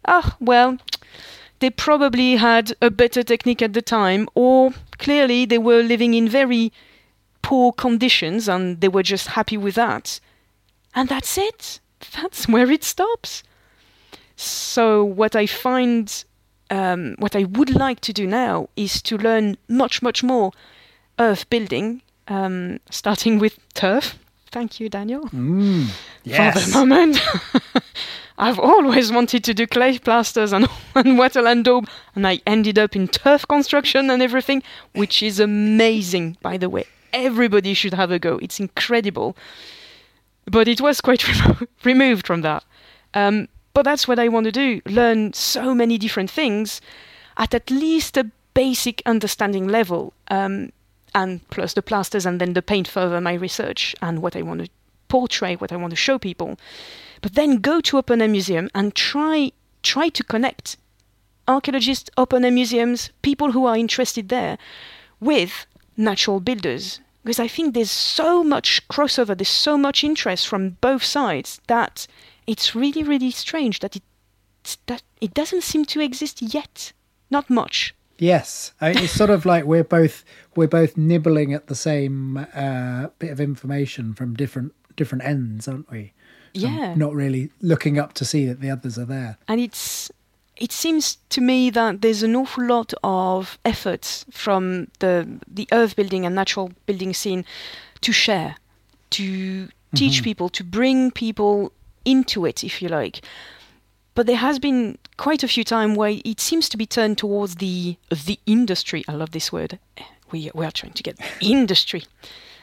they probably had a better technique at the time, or clearly they were living in very poor conditions and they were just happy with that. And that's it. That's where it stops. So what I find... what I would like to do now is to learn much, much more earth building, starting with turf. Thank you, Daniel. Yes. For the moment. I've always wanted to do clay plasters and wattle and daub, and I ended up in turf construction and everything, which is amazing, by the way. Everybody should have a go. It's incredible. But it was quite removed from that. But that's what I want to do, learn so many different things at least a basic understanding level, and plus the plasters and then the paint further my research and what I want to portray, what I want to show people. But then go to open-air museum and try to connect archaeologists, open-air museums, people who are interested there with natural builders. Because I think there's so much crossover, there's so much interest from both sides that it's really, really strange that it doesn't seem to exist yet. Not much. Yes, it's sort of like we're both nibbling at the same bit of information from different ends, aren't we? Yeah. Not really looking up to see that the others are there. And it seems to me that there's an awful lot of effort from the earth building and natural building scene to share, to teach people, to bring people into it, if you like. But there has been quite a few times where it seems to be turned towards the industry. I love this word. We are trying to get industry.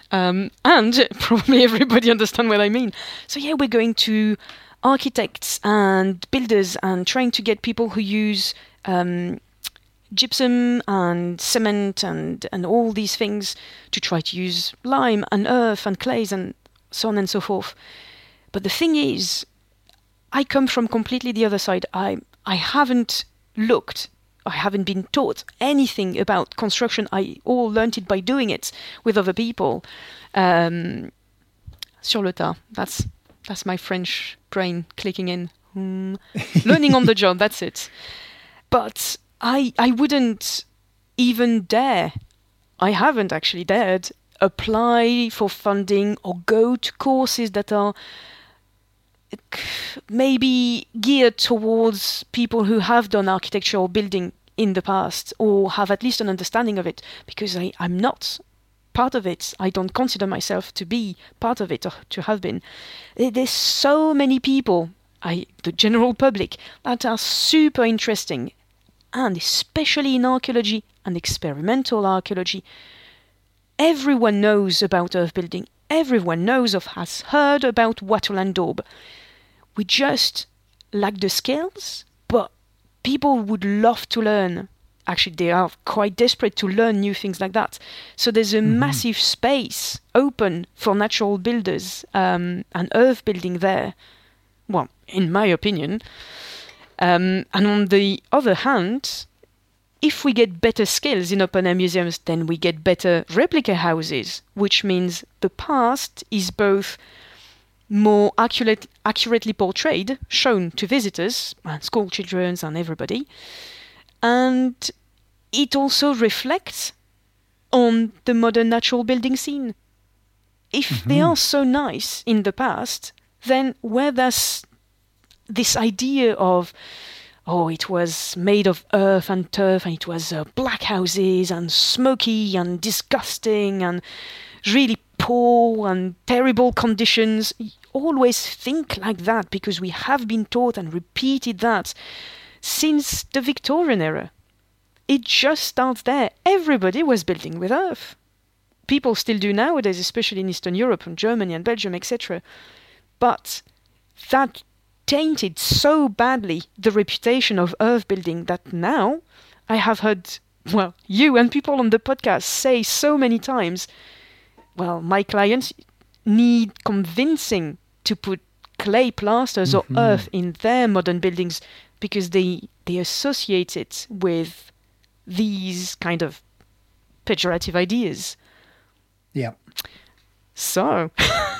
And probably everybody understand what I mean. So yeah, we're going to architects and builders and trying to get people who use gypsum and cement and all these things to try to use lime and earth and clays and so on and so forth. But the thing is, I come from completely the other side. I haven't I haven't been taught anything about construction. I all learned it by doing it with other people. Sur le tas. That's my French brain clicking in. Learning on the job, that's it. But I wouldn't even dare. I haven't actually dared apply for funding or go to courses that are maybe geared towards people who have done architecture or building in the past or have at least an understanding of it, because I'm not part of it. I don't consider myself to be part of it or to have been. There's so many people, the general public, that are super interesting, and especially in archaeology and experimental archaeology. Everyone knows about earth building. Everyone has heard about Wattle and Daub. We just lack the skills, but people would love to learn. Actually, they are quite desperate to learn new things like that. So there's a massive space open for natural builders and earth building there. Well, in my opinion. And on the other hand, if we get better skills in open-air museums, then we get better replica houses, which means the past is both more accurately portrayed, shown to visitors, and school children and everybody, and it also reflects on the modern natural building scene. If they are so nice in the past, then where does this idea of it was made of earth and turf, and it was black houses and smoky and disgusting and really poor and terrible conditions. You always think like that because we have been taught and repeated that since the Victorian era. It just starts there. Everybody was building with earth. People still do nowadays, especially in Eastern Europe and Germany and Belgium, etc. But that tainted so badly the reputation of earth building that now I have heard, you and people on the podcast say so many times, my clients need convincing to put clay plasters or earth in their modern buildings because they associate it with these kind of pejorative ideas. Yeah. So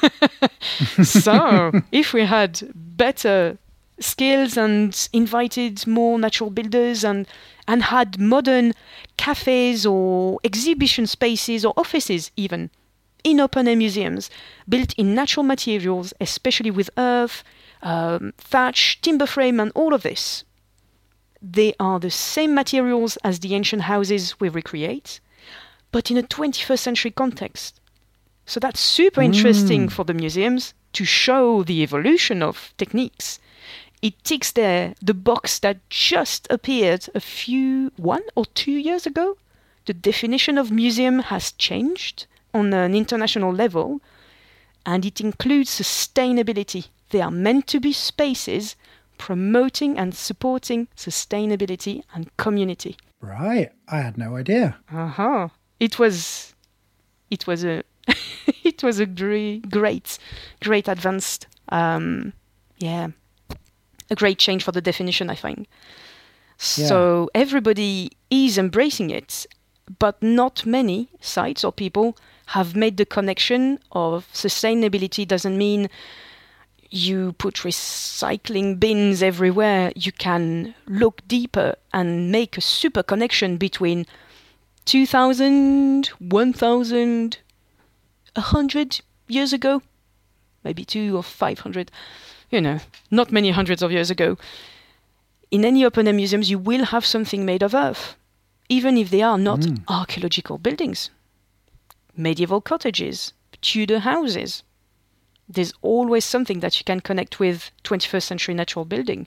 if we had better skills and invited more natural builders and had modern cafes or exhibition spaces or offices even in open-air museums built in natural materials, especially with earth, thatch, timber frame and all of this, they are the same materials as the ancient houses we recreate, but in a 21st century context. So that's super interesting for the museums to show the evolution of techniques. It ticks there the box that just appeared 1 or 2 years ago. The definition of museum has changed on an international level, and it includes sustainability. They are meant to be spaces promoting and supporting sustainability and community. Right, I had no idea. It was a it was a great advanced, a great change for the definition, I think. So everybody is embracing it, but not many sites or people have made the connection of sustainability doesn't mean you put recycling bins everywhere. You can look deeper and make a super connection between 2,000, 1,000, 100 years ago, maybe 200 or 500, not many hundreds of years ago. In any open-air museums, you will have something made of earth, even if they are not archaeological buildings. Medieval cottages, Tudor houses. There's always something that you can connect with 21st century natural building.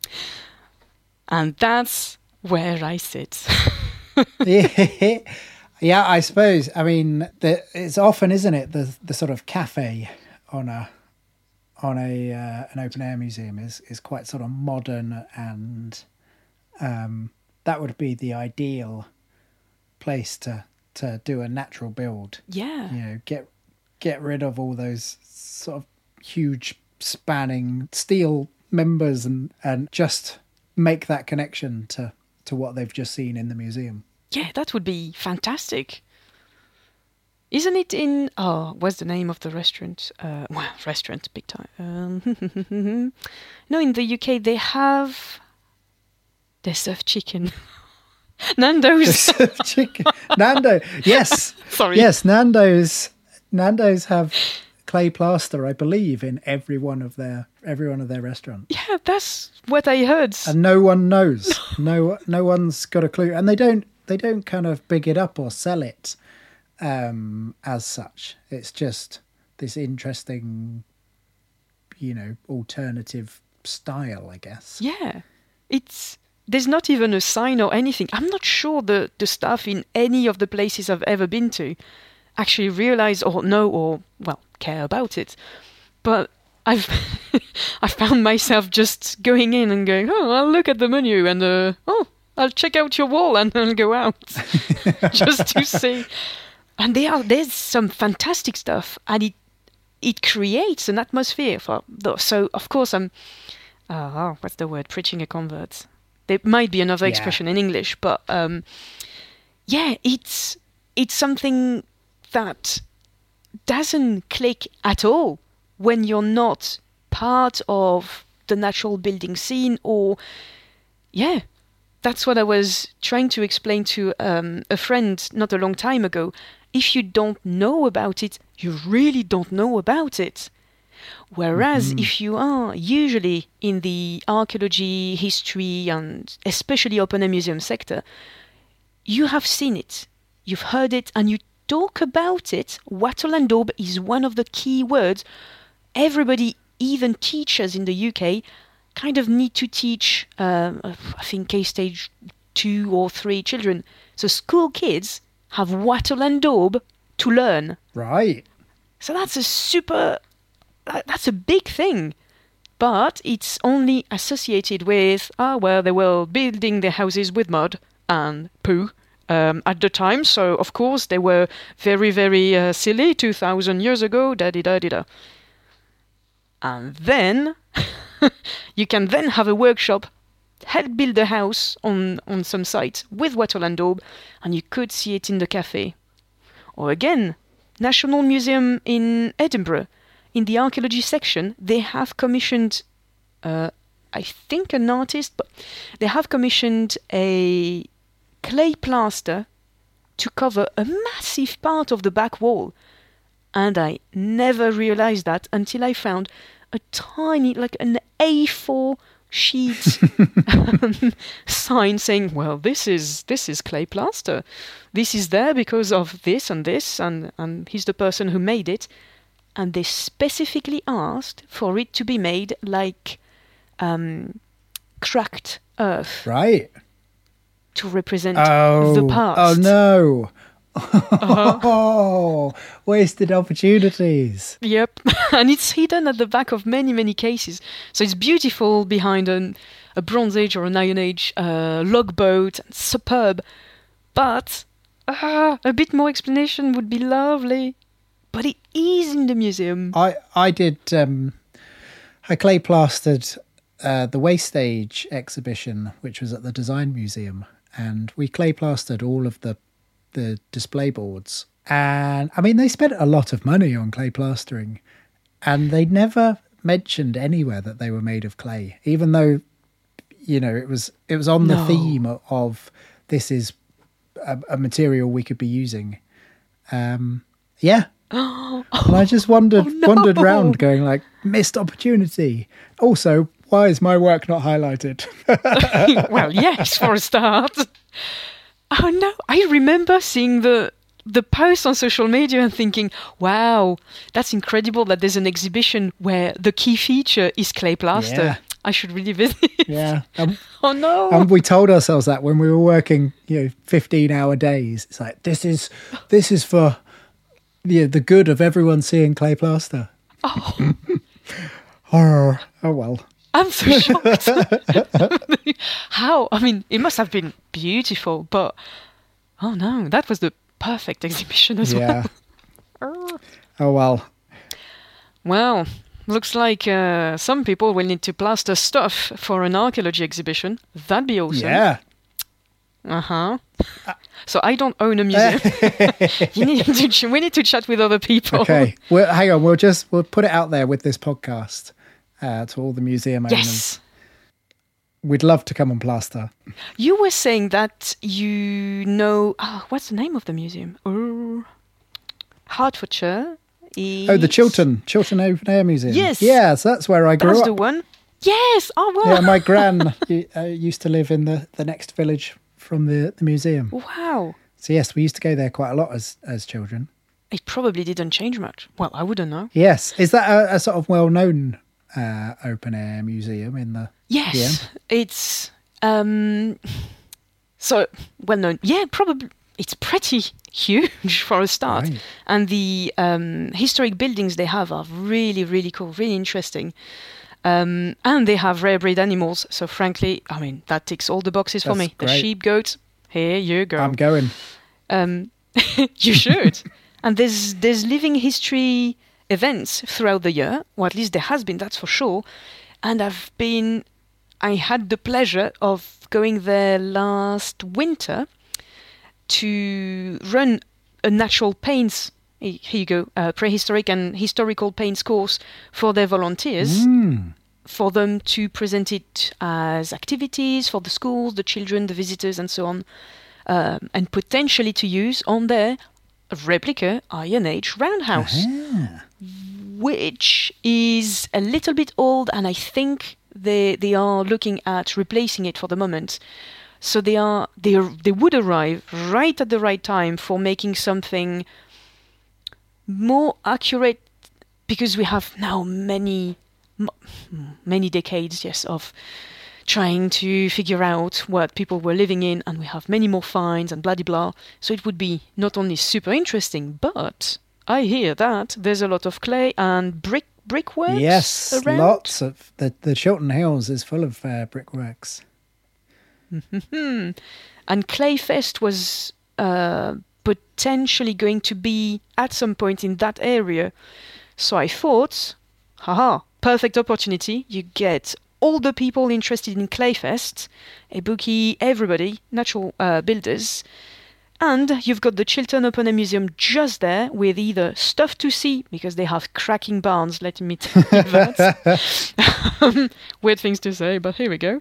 And that's where I sit. Yeah, I suppose. I mean, it's often, isn't it, the sort of cafe on an open air museum is quite sort of modern, and that would be the ideal place to do a natural build. Yeah. You know, get rid of all those sort of huge spanning steel members and just make that connection to what they've just seen in the museum. Yeah, that would be fantastic. Isn't it in... Oh, what's the name of the restaurant? Restaurant, big time. No, in the UK they serve chicken. Nando's. Chicken. Nando. Yes. Sorry. Yes, Nando's have clay plaster, I believe, in every one of their restaurants. Yeah, that's what I heard. And no one knows. No one's got a clue. And they don't kind of big it up or sell it as such. It's just this interesting, alternative style, I guess. Yeah. There's not even a sign or anything. I'm not sure the staff in any of the places I've ever been to actually realize or know or, well, care about it. But I found myself just going in and going, I'll look at the menu and, I'll check out your wall and I'll go out just to see. And there's some fantastic stuff, and it creates an atmosphere so of course I'm what's the word, preaching a convert. There might be another expression in English, but it's something that doesn't click at all when you're not part of the natural building scene. Or that's what I was trying to explain to a friend not a long time ago. If you don't know about it, you really don't know about it. Whereas if you are usually in the archaeology, history, and especially open-air museum sector, you have seen it, you've heard it, and you talk about it. Wattle and daub is one of the key words. Everybody, even teachers in the UK, kind of need to teach, I think, K-stage 2 or 3 children. So school kids have wattle and daub to learn. Right. So that's a big thing. But it's only associated with, they were building their houses with mud and poo at the time. So, of course, they were very, very silly 2,000 years ago, da-di-da-di-da. And then you can then have a workshop, help build a house on some site with wattle and daub, and you could see it in the cafe. Or again, National Museum in Edinburgh, in the archaeology section, they have commissioned, I think an artist, but they have commissioned a clay plaster to cover a massive part of the back wall. And I never realized that until I found a tiny, like an A4 sheet sign saying, well, this is clay plaster. This is there because of this, and he's the person who made it. And they specifically asked for it to be made like cracked earth. Right. To represent the past. Oh, no. Oh, wasted opportunities. Yep. And it's hidden at the back of many, many cases. So it's beautiful behind a Bronze Age or an Iron Age log boat. Superb. But a bit more explanation would be lovely. But it is in the museum. I did... I clay plastered the Waste Age exhibition, which was at the Design Museum. And we clay plastered all of the display boards. And I mean, they spent a lot of money on clay plastering, and they never mentioned anywhere that they were made of clay, even though, it was on the theme of this is a material we could be using. Yeah. And I just wandered around going like, missed opportunity. Also, why is my work not highlighted? Well, yes, for a start. Oh no, I remember seeing the post on social media and thinking, wow, that's incredible that there's an exhibition where the key feature is clay plaster. Yeah. I should really visit. Yeah. Oh no. And we told ourselves that when we were working, 15-hour days. It's like, this is for the good of everyone seeing clay plaster. Oh. Oh well. I'm so shocked. How? I mean, it must have been beautiful, but oh no, that was the perfect exhibition as well. Oh well. Well, looks like some people will need to plaster stuff for an archaeology exhibition. That'd be awesome. Yeah. Uh-huh. So I don't own a museum. We need to chat with other people. Okay. Well, hang on. We'll put it out there with this podcast to all the museum owners. Yes. We'd love to come and plaster. You were saying that what's the name of the museum? Hertfordshire. The Chiltern Open Air Museum. Yes. Yes, that's where I grew up. That's the one. Yes. Oh, wow. Yeah, my gran used to live in the next village from the museum. Wow. So yes, we used to go there quite a lot as children. It probably didn't change much. Well, I wouldn't know. Yes. Is that a sort of well-known open air museum in the... Yes. Yeah? It's so well-known. Yeah, probably. It's pretty huge for a start. Right. And the historic buildings they have are really, really cool, really interesting. And they have rare breed animals. So frankly, I mean, that ticks all the boxes for me. Great. The sheep, goats, here you go. I'm going. You should. And there's living history events throughout the year, or at least there has been, that's for sure. And I had the pleasure of going there last winter to run a natural paints, here you go, prehistoric and historical paints course for their volunteers, for them to present it as activities for the schools, the children, the visitors, and so on, and potentially to use on their replica Iron Age roundhouse, which is a little bit old, and I think they are looking at replacing it for the moment. So they would arrive right at the right time for making something more accurate, because we have now many decades, yes, of trying to figure out what people were living in, and we have many more finds and blah, blah, blah. So it would be not only super interesting, but I hear that there's a lot of clay and brickworks. Yes, around. Lots of the Chiltern Hills is full of brickworks. And Clayfest was potentially going to be at some point in that area. So I thought, perfect opportunity. You get all the people interested in Clayfest, Ebuki, everybody, natural builders. And you've got the Chiltern Open Air Museum just there with either stuff to see, because they have cracking barns, let me tell you that. Weird things to say, but here we go.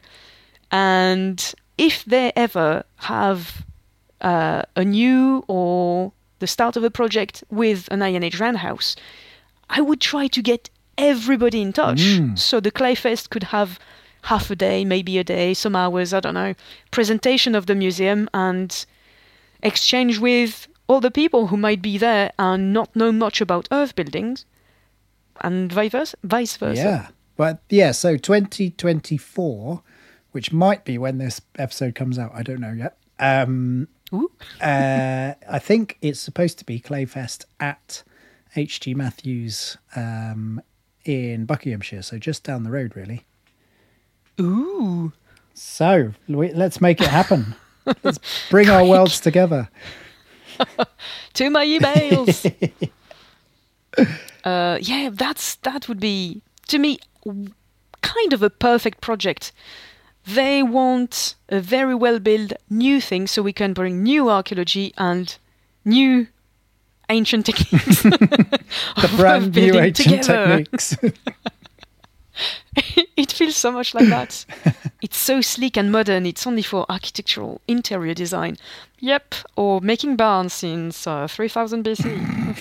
And if they ever have a new or the start of a project with an Iron Age roundhouse, I would try to get everybody in touch. So the Clayfest could have half a day, maybe a day, some hours, I don't know, presentation of the museum and exchange with all the people who might be there and not know much about earth buildings, and vice versa. Yeah. But yeah, so 2024, which might be when this episode comes out, I don't know yet. I think it's supposed to be Clayfest at H.G. Matthews in Buckinghamshire, so just down the road, really. Ooh. So let's make it happen. Let's bring our worlds together. To my emails. Yeah, that would be, to me, kind of a perfect project. They want a very well-built new thing so we can bring new archaeology and new ancient techniques. The brand new ancient techniques. It feels so much like that. It's so sleek and modern. It's only for architectural interior design. Yep, or making barns since 3000 BC.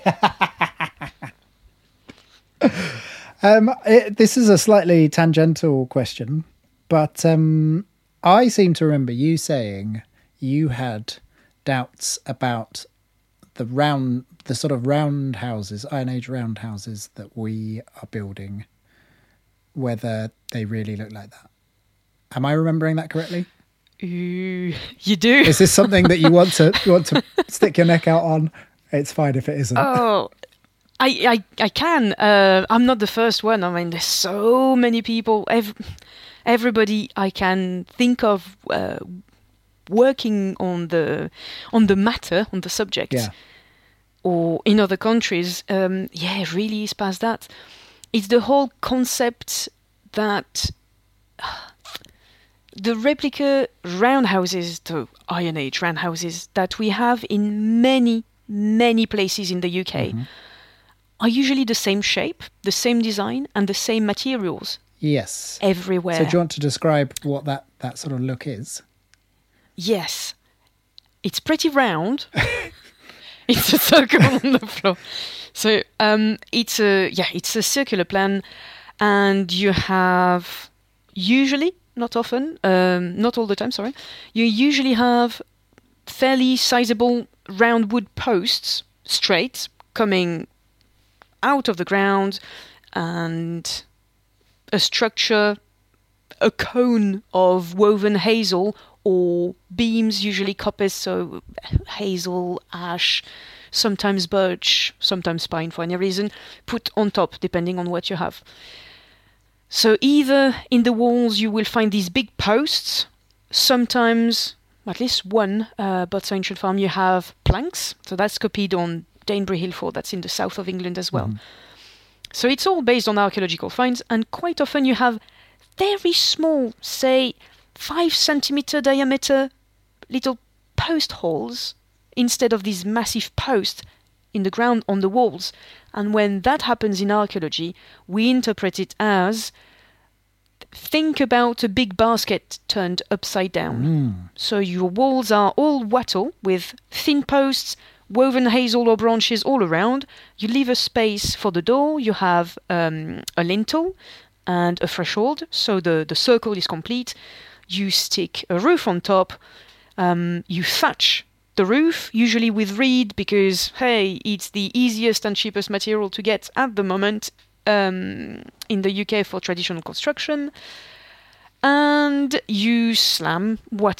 This is a slightly tangential question, but I seem to remember you saying you had doubts about the sort of round houses, Iron Age round houses that we are building. whether they really look like that. Am I remembering that correctly? You do. Is this something that you want to stick your neck out on? It's fine if it isn't. Oh, I can. I'm not the first one. I mean, there's so many people. Everybody I can think of working on the matter, on the subject, or in other countries. Really is past that. It's the whole concept that the replica roundhouses, the Iron Age roundhouses that we have in many, many places in the UK are usually the same shape, the same design, and the same materials. Yes. Everywhere. So do you want to describe what that sort of look is? Yes. It's pretty round. It's a circle on the floor. So it's a circular plan, and you have usually, not often, not all the time, sorry, you usually have fairly sizable round wood posts, straight, coming out of the ground, and a structure, a cone of woven hazel or beams, usually coppice, so hazel, ash, sometimes birch, sometimes pine for any reason, put on top, depending on what you have. So either in the walls you will find these big posts, sometimes, at least one, but so Ancient Farm, you have planks, so that's copied on Danebury Hillfort, that's in the south of England as well. So it's all based on archaeological finds, and quite often you have very small, say 5 centimeter diameter little post holes instead of these massive posts in the ground on the walls. And when that happens in archaeology, we interpret it as, think about a big basket turned upside down. So your walls are all wattle with thin posts, woven hazel or branches all around. You leave a space for the door. You have a lintel and a threshold, so the circle is complete. You stick a roof on top. You thatch the roof, usually with reed, because, hey, it's the easiest and cheapest material to get at the moment in the UK for traditional construction. And you slam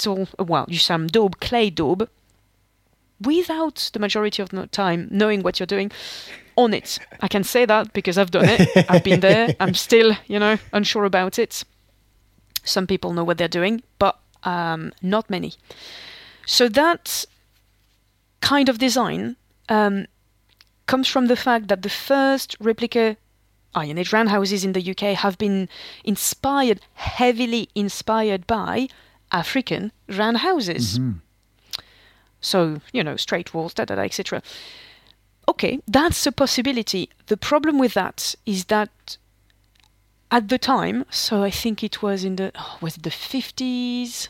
daub, clay daub, without the majority of the time knowing what you're doing on it. I can say that because I've done it. I've been there. I'm still, unsure about it. Some people know what they're doing, but not many. So that kind of design comes from the fact that the first replica Iron Age roundhouses in the UK have been heavily inspired by African roundhouses. So, straight walls, etc. Okay, that's a possibility. The problem with that is that at the time, so I think it was in the 50s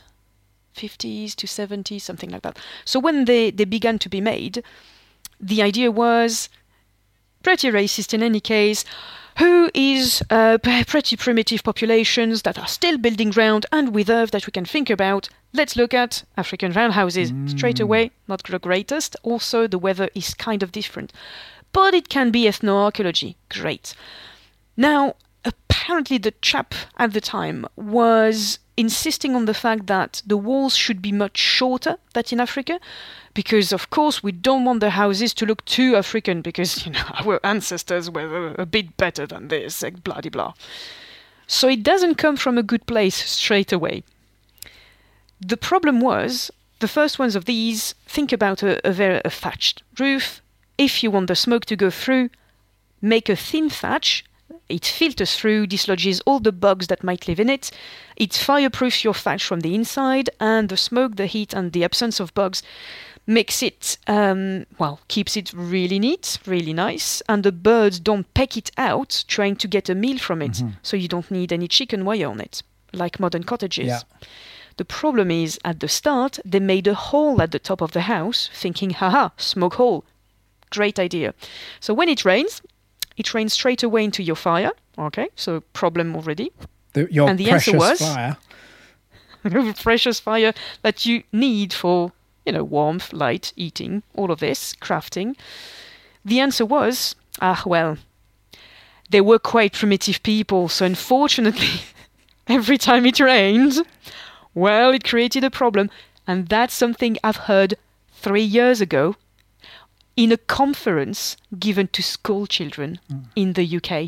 to 70s, something like that. So when they began to be made, the idea was pretty racist in any case. Who is pretty primitive populations that are still building ground and with earth that we can think about? Let's look at African roundhouses. Straight away, not the greatest. Also, the weather is kind of different. But it can be ethnoarchaeology. Great. Now, apparently the chap at the time was insisting on the fact that the walls should be much shorter than in Africa, because of course we don't want the houses to look too African, because our ancestors were a bit better than this, like blah de blah. So it doesn't come from a good place straight away. The problem was, the first ones of these, think about a thatched roof. If you want the smoke to go through, make a thin thatch. It filters through, dislodges all the bugs that might live in it. It fireproofs your thatch from the inside, and the smoke, the heat, and the absence of bugs makes it, keeps it really neat, really nice, and the birds don't peck it out trying to get a meal from it. So you don't need any chicken wire on it, like modern cottages. Yeah. The problem is, at the start, they made a hole at the top of the house, thinking, haha, smoke hole. Great idea. So when it rains straight away into your fire. Okay, so problem already. And the answer was fire. Precious fire that you need for, warmth, light, eating, all of this, crafting. The answer was, they were quite primitive people. So unfortunately, every time it rained, well, it created a problem. And that's something I've heard 3 years ago in a conference given to school children in the UK.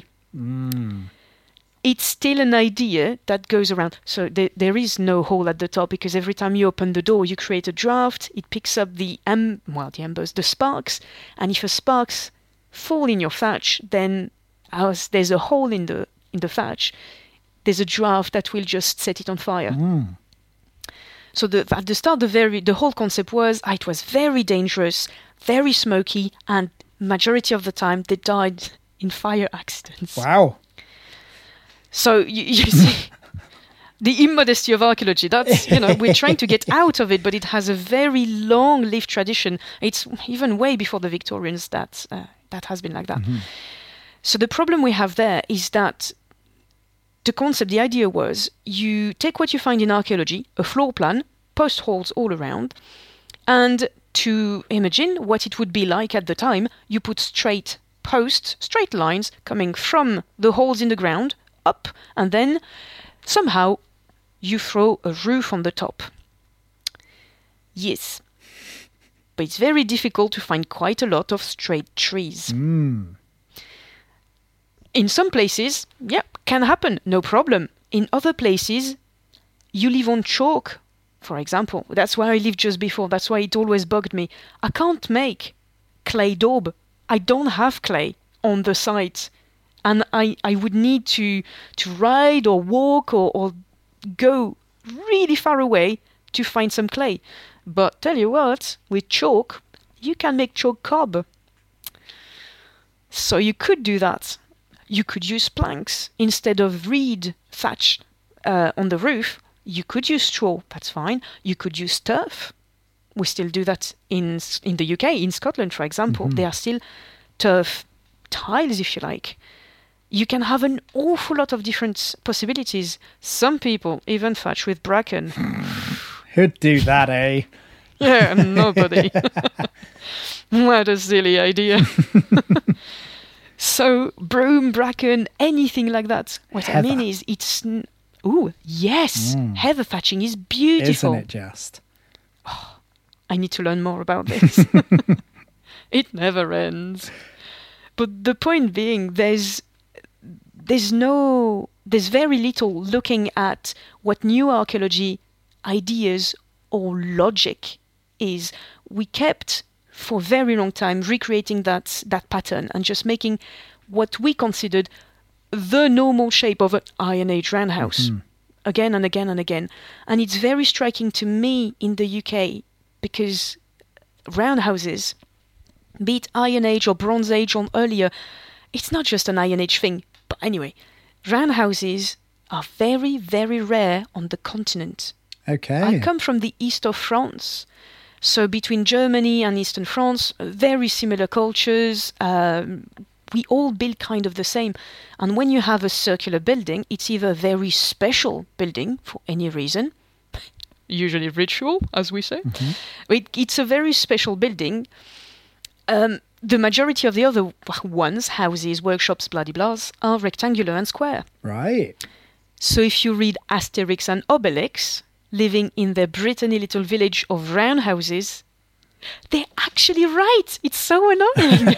It's still an idea that goes around. So there is no hole at the top, because every time you open the door, you create a draft. It picks up the embers, the sparks. And if the sparks fall in your thatch, then as there's a hole in the thatch, there's a draft that will just set it on fire. So at the start, the whole concept was it was very dangerous, very smoky, and majority of the time they died in fire accidents. Wow. So you see the immodesty of archaeology. That's, we're trying to get out of it, but it has a very long-lived tradition. It's even way before the Victorians that has been like that. So the problem we have there is that the idea was you take what you find in archaeology, a floor plan, post holes all around, and to imagine what it would be like at the time, you put straight lines coming from the holes in the ground up, and then somehow you throw a roof on the top. Yes. But it's very difficult to find quite a lot of straight trees. In some places, can happen, no problem. In other places, you live on chalk, for example. That's where I lived just before. That's why it always bugged me. I can't make clay daub. I don't have clay on the site. And I would need to ride or walk or go really far away to find some clay. But tell you what, with chalk, you can make chalk cob. So you could do that. You could use planks instead of reed thatch on the roof. You could use straw, that's fine. You could use turf. We still do that in the UK, in Scotland, for example. There are still turf tiles, if you like. You can have an awful lot of different possibilities. Some people even thatch with bracken. Who'd do that, eh? Yeah, nobody. What a silly idea. So, broom, bracken, anything like that. What Heather. I mean is, it's... Ooh, yes! Heather thatching is beautiful. Isn't it just? Oh, I need to learn more about this. It never ends. But the point being, there's very little looking at what new archaeology ideas or logic is. We kept for a very long time recreating that pattern and just making what we considered the normal shape of an Iron Age roundhouse again and again and again. And it's very striking to me in the UK because roundhouses, be it Iron Age or Bronze Age or earlier, it's not just an Iron Age thing. But anyway, roundhouses are very, very rare on the continent. Okay. I come from the east of France. So between Germany and Eastern France, very similar cultures. We all build kind of the same. And when you have a circular building, it's either a very special building for any reason, usually ritual, as we say. It's a very special building. The majority of the other ones, houses, workshops, blah-de-blahs, are rectangular and square. Right. So if you read Asterix and Obelix, living in their Brittany little village of roundhouses, they're actually right. It's so annoying.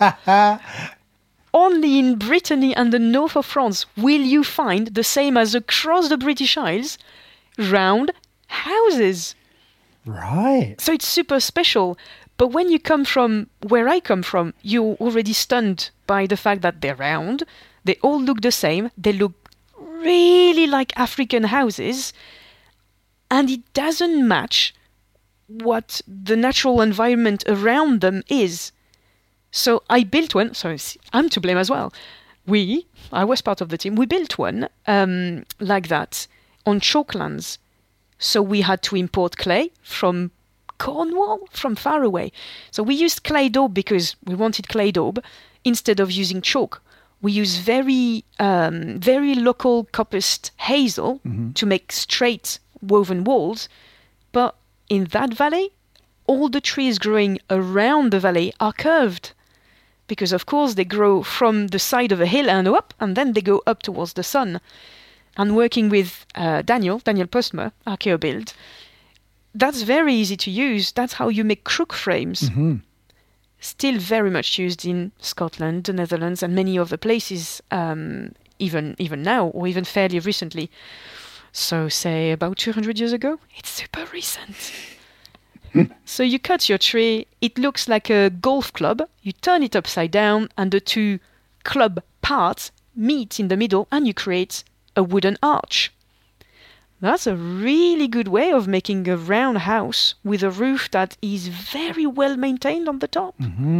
Only in Brittany and the north of France will you find the same as across the British Isles, round houses. Right. So it's super special. But when you come from where I come from, you're already stunned by the fact that they're round. They all look the same. They look really like African houses. And it doesn't match what the natural environment around them is. So I built one. So I'm to blame as well. I was part of the team. We built one like that on chalklands. So we had to import clay from Cornwall, from far away. So we used clay daub because we wanted clay daub instead of using chalk. We use very local coppiced hazel to make straight woven walls. But in that valley, all the trees growing around the valley are curved because of course they grow from the side of a hill and up, and then they go up towards the sun. And working with Daniel Postma, ArchaeoBuild, that's very easy to use. That's how you make crook frames. Still very much used in Scotland, the Netherlands, and many other places, even now, or even fairly recently. So say about 200 years ago. It's super recent. So you cut your tree, it looks like a golf club, you turn it upside down, and the two club parts meet in the middle, and you create a wooden arch. That's a really good way of making a round house with a roof that is very well maintained on the top.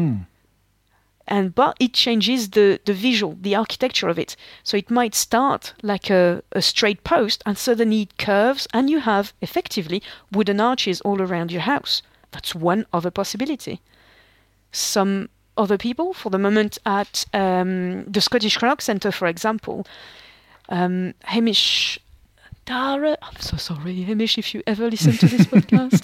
But it changes the visual, the architecture of it. So it might start like a straight post and suddenly it curves and you have effectively wooden arches all around your house. That's one other possibility. Some other people, for the moment at the Scottish Cranach Centre, for example, Hamish Dara, I'm so sorry, Hamish, if you ever listen to this podcast,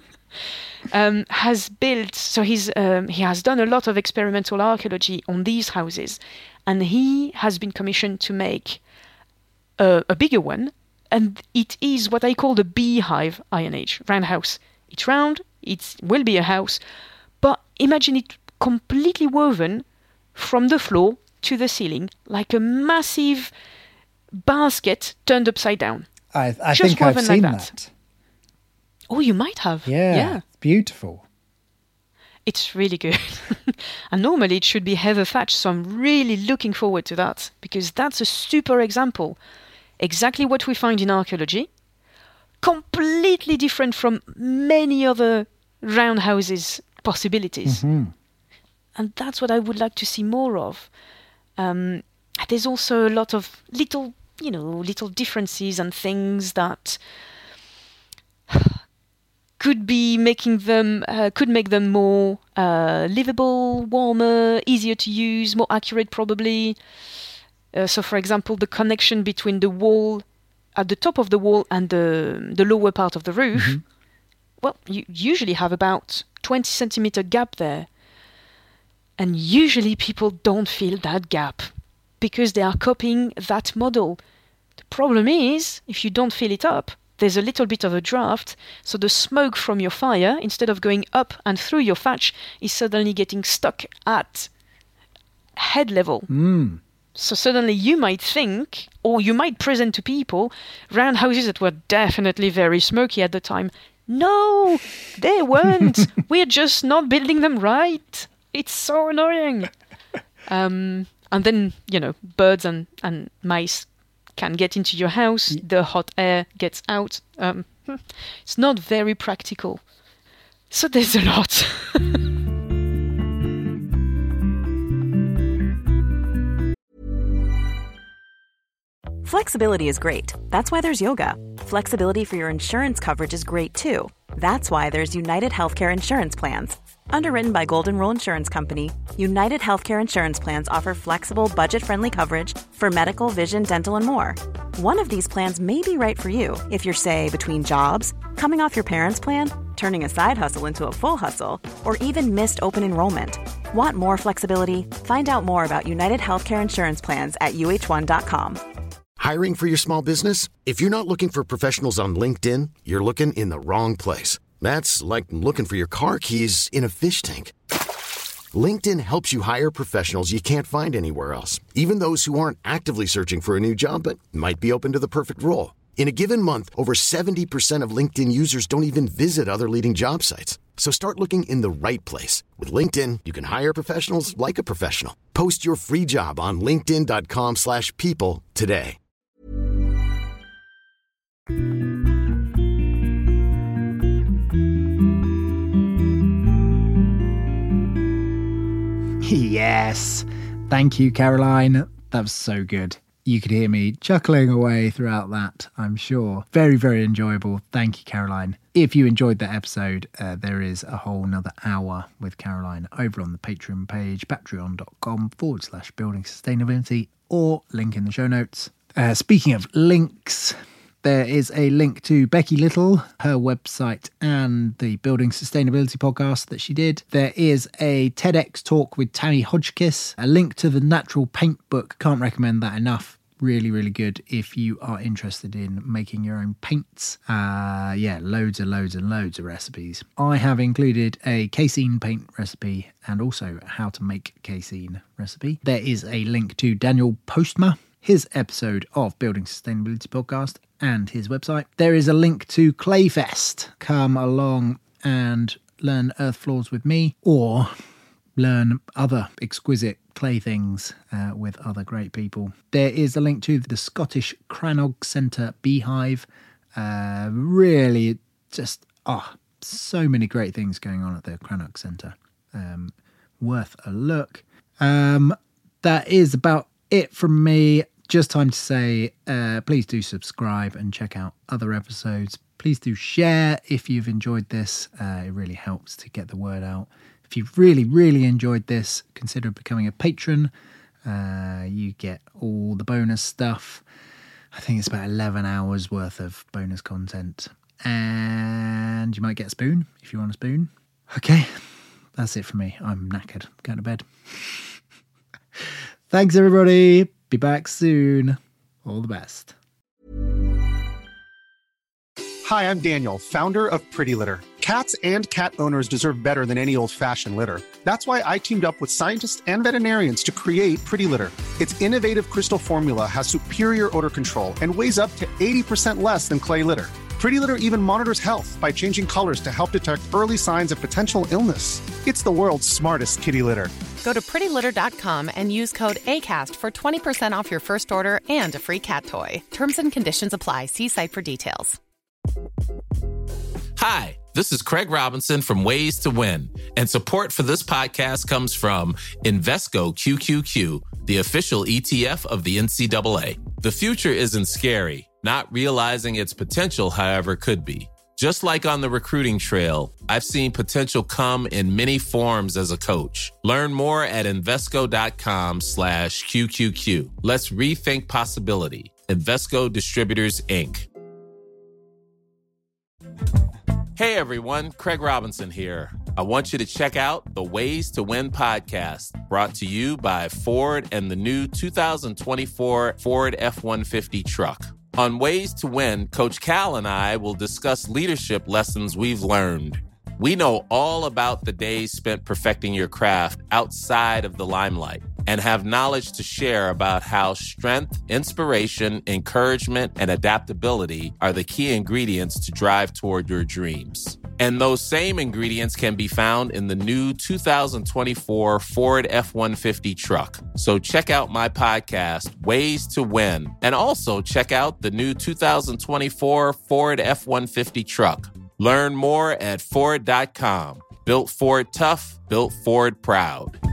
has built, so he has done a lot of experimental archaeology on these houses, and he has been commissioned to make a bigger one, and it is what I call the beehive Iron Age round house. It's round, it will be a house, but imagine it completely woven from the floor to the ceiling, like a massive basket turned upside down. I think I've seen that. Oh, you might have. Yeah. Beautiful. It's really good. And normally it should be heather thatch, so I'm really looking forward to that, because that's a super example. Exactly what we find in archaeology. Completely different from many other roundhouses possibilities. And that's what I would like to see more of. There's also a lot of little differences and things that could make them more livable, warmer, easier to use, more accurate probably. So for example, the connection between the wall, at the top of the wall, and the lower part of the roof, well, you usually have about 20 centimeter gap there. And usually people don't feel that gap because they are copying that model. The problem is, if you don't fill it up, there's a little bit of a draft, so the smoke from your fire, instead of going up and through your thatch, is suddenly getting stuck at head level. So suddenly you might think, or you might present to people, round houses that were definitely very smoky at the time. No, they weren't. We're just not building them right. It's so annoying. And then, birds and mice can get into your house. The hot air gets out. It's not very practical. So there's a lot. Flexibility is great. That's why there's yoga. Flexibility for your insurance coverage is great too. That's why there's United Healthcare Insurance Plans. Underwritten by Golden Rule Insurance Company, United Healthcare Insurance Plans offer flexible, budget-friendly coverage for medical, vision, dental, and more. One of these plans may be right for you if you're, say, between jobs, coming off your parents' plan, turning a side hustle into a full hustle, or even missed open enrollment. Want more flexibility? Find out more about United Healthcare Insurance Plans at uh1.com. Hiring for your small business? If you're not looking for professionals on LinkedIn, you're looking in the wrong place. That's like looking for your car keys in a fish tank. LinkedIn helps you hire professionals you can't find anywhere else, even those who aren't actively searching for a new job but might be open to the perfect role. In a given month, over 70% of LinkedIn users don't even visit other leading job sites. So start looking in the right place. With LinkedIn, you can hire professionals like a professional. Post your free job on linkedin.com/people today. Yes. Thank you, Caroline. That was so good. You could hear me chuckling away throughout that, I'm sure. Very, very enjoyable. Thank you, Caroline. If you enjoyed that episode, there is a whole nother hour with Caroline over on the Patreon page, patreon.com/building sustainability, or link in the show notes. Speaking of links, There is a link to Becky Little, her website, and the Building Sustainability podcast that she did. There is a TEDx talk with Tammy Hodgkiss, a link to the Natural Paint book. Can't recommend that enough. Really, really good if you are interested in making your own paints. Loads of recipes. I have included a casein paint recipe and also how to make casein recipe. There is a link to Daniel Postma, his episode of Building Sustainability podcast, and his website. There is a link to Clayfest. Come along and learn earth floors with me, or learn other exquisite clay things with other great people. There is a link to the Scottish Crannog Centre Beehive. Really just, so many great things going on at the Crannog Centre. Worth a look. That is about it from me. Just time to say, please do subscribe and check out other episodes. Please do share if you've enjoyed this. It really helps to get the word out. If you've really, really enjoyed this, consider becoming a patron. You get all the bonus stuff. I think it's about 11 hours worth of bonus content. And you might get a spoon if you want a spoon. Okay, that's it for me. I'm knackered. Going to bed. Thanks, everybody. Be back soon. All the best. Hi, I'm Daniel, founder of Pretty Litter. Cats and cat owners deserve better than any old-fashioned litter. That's why I teamed up with scientists and veterinarians to create Pretty Litter. Its innovative crystal formula has superior odor control and weighs up to 80% less than clay litter. Pretty Litter even monitors health by changing colors to help detect early signs of potential illness. It's the world's smartest kitty litter. Go to prettylitter.com and use code ACAST for 20% off your first order and a free cat toy. Terms and conditions apply. See site for details. Hi, this is Craig Robinson from Ways to Win, and support for this podcast comes from Invesco QQQ, the official ETF of the NCAA. The future isn't scary. Not realizing its potential, however, could be. Just like on the recruiting trail, I've seen potential come in many forms as a coach. Learn more at Invesco.com/QQQ. Let's rethink possibility. Invesco Distributors, Inc. Hey everyone, Craig Robinson here. I want you to check out the Ways to Win podcast, brought to you by Ford and the new 2024 Ford F-150 truck. On Ways to Win, Coach Cal and I will discuss leadership lessons we've learned. We know all about the days spent perfecting your craft outside of the limelight and have knowledge to share about how strength, inspiration, encouragement, and adaptability are the key ingredients to drive toward your dreams. And those same ingredients can be found in the new 2024 Ford F-150 truck. So check out my podcast, Ways to Win, and also check out the new 2024 Ford F-150 truck. Learn more at Ford.com. Built Ford tough, built Ford proud.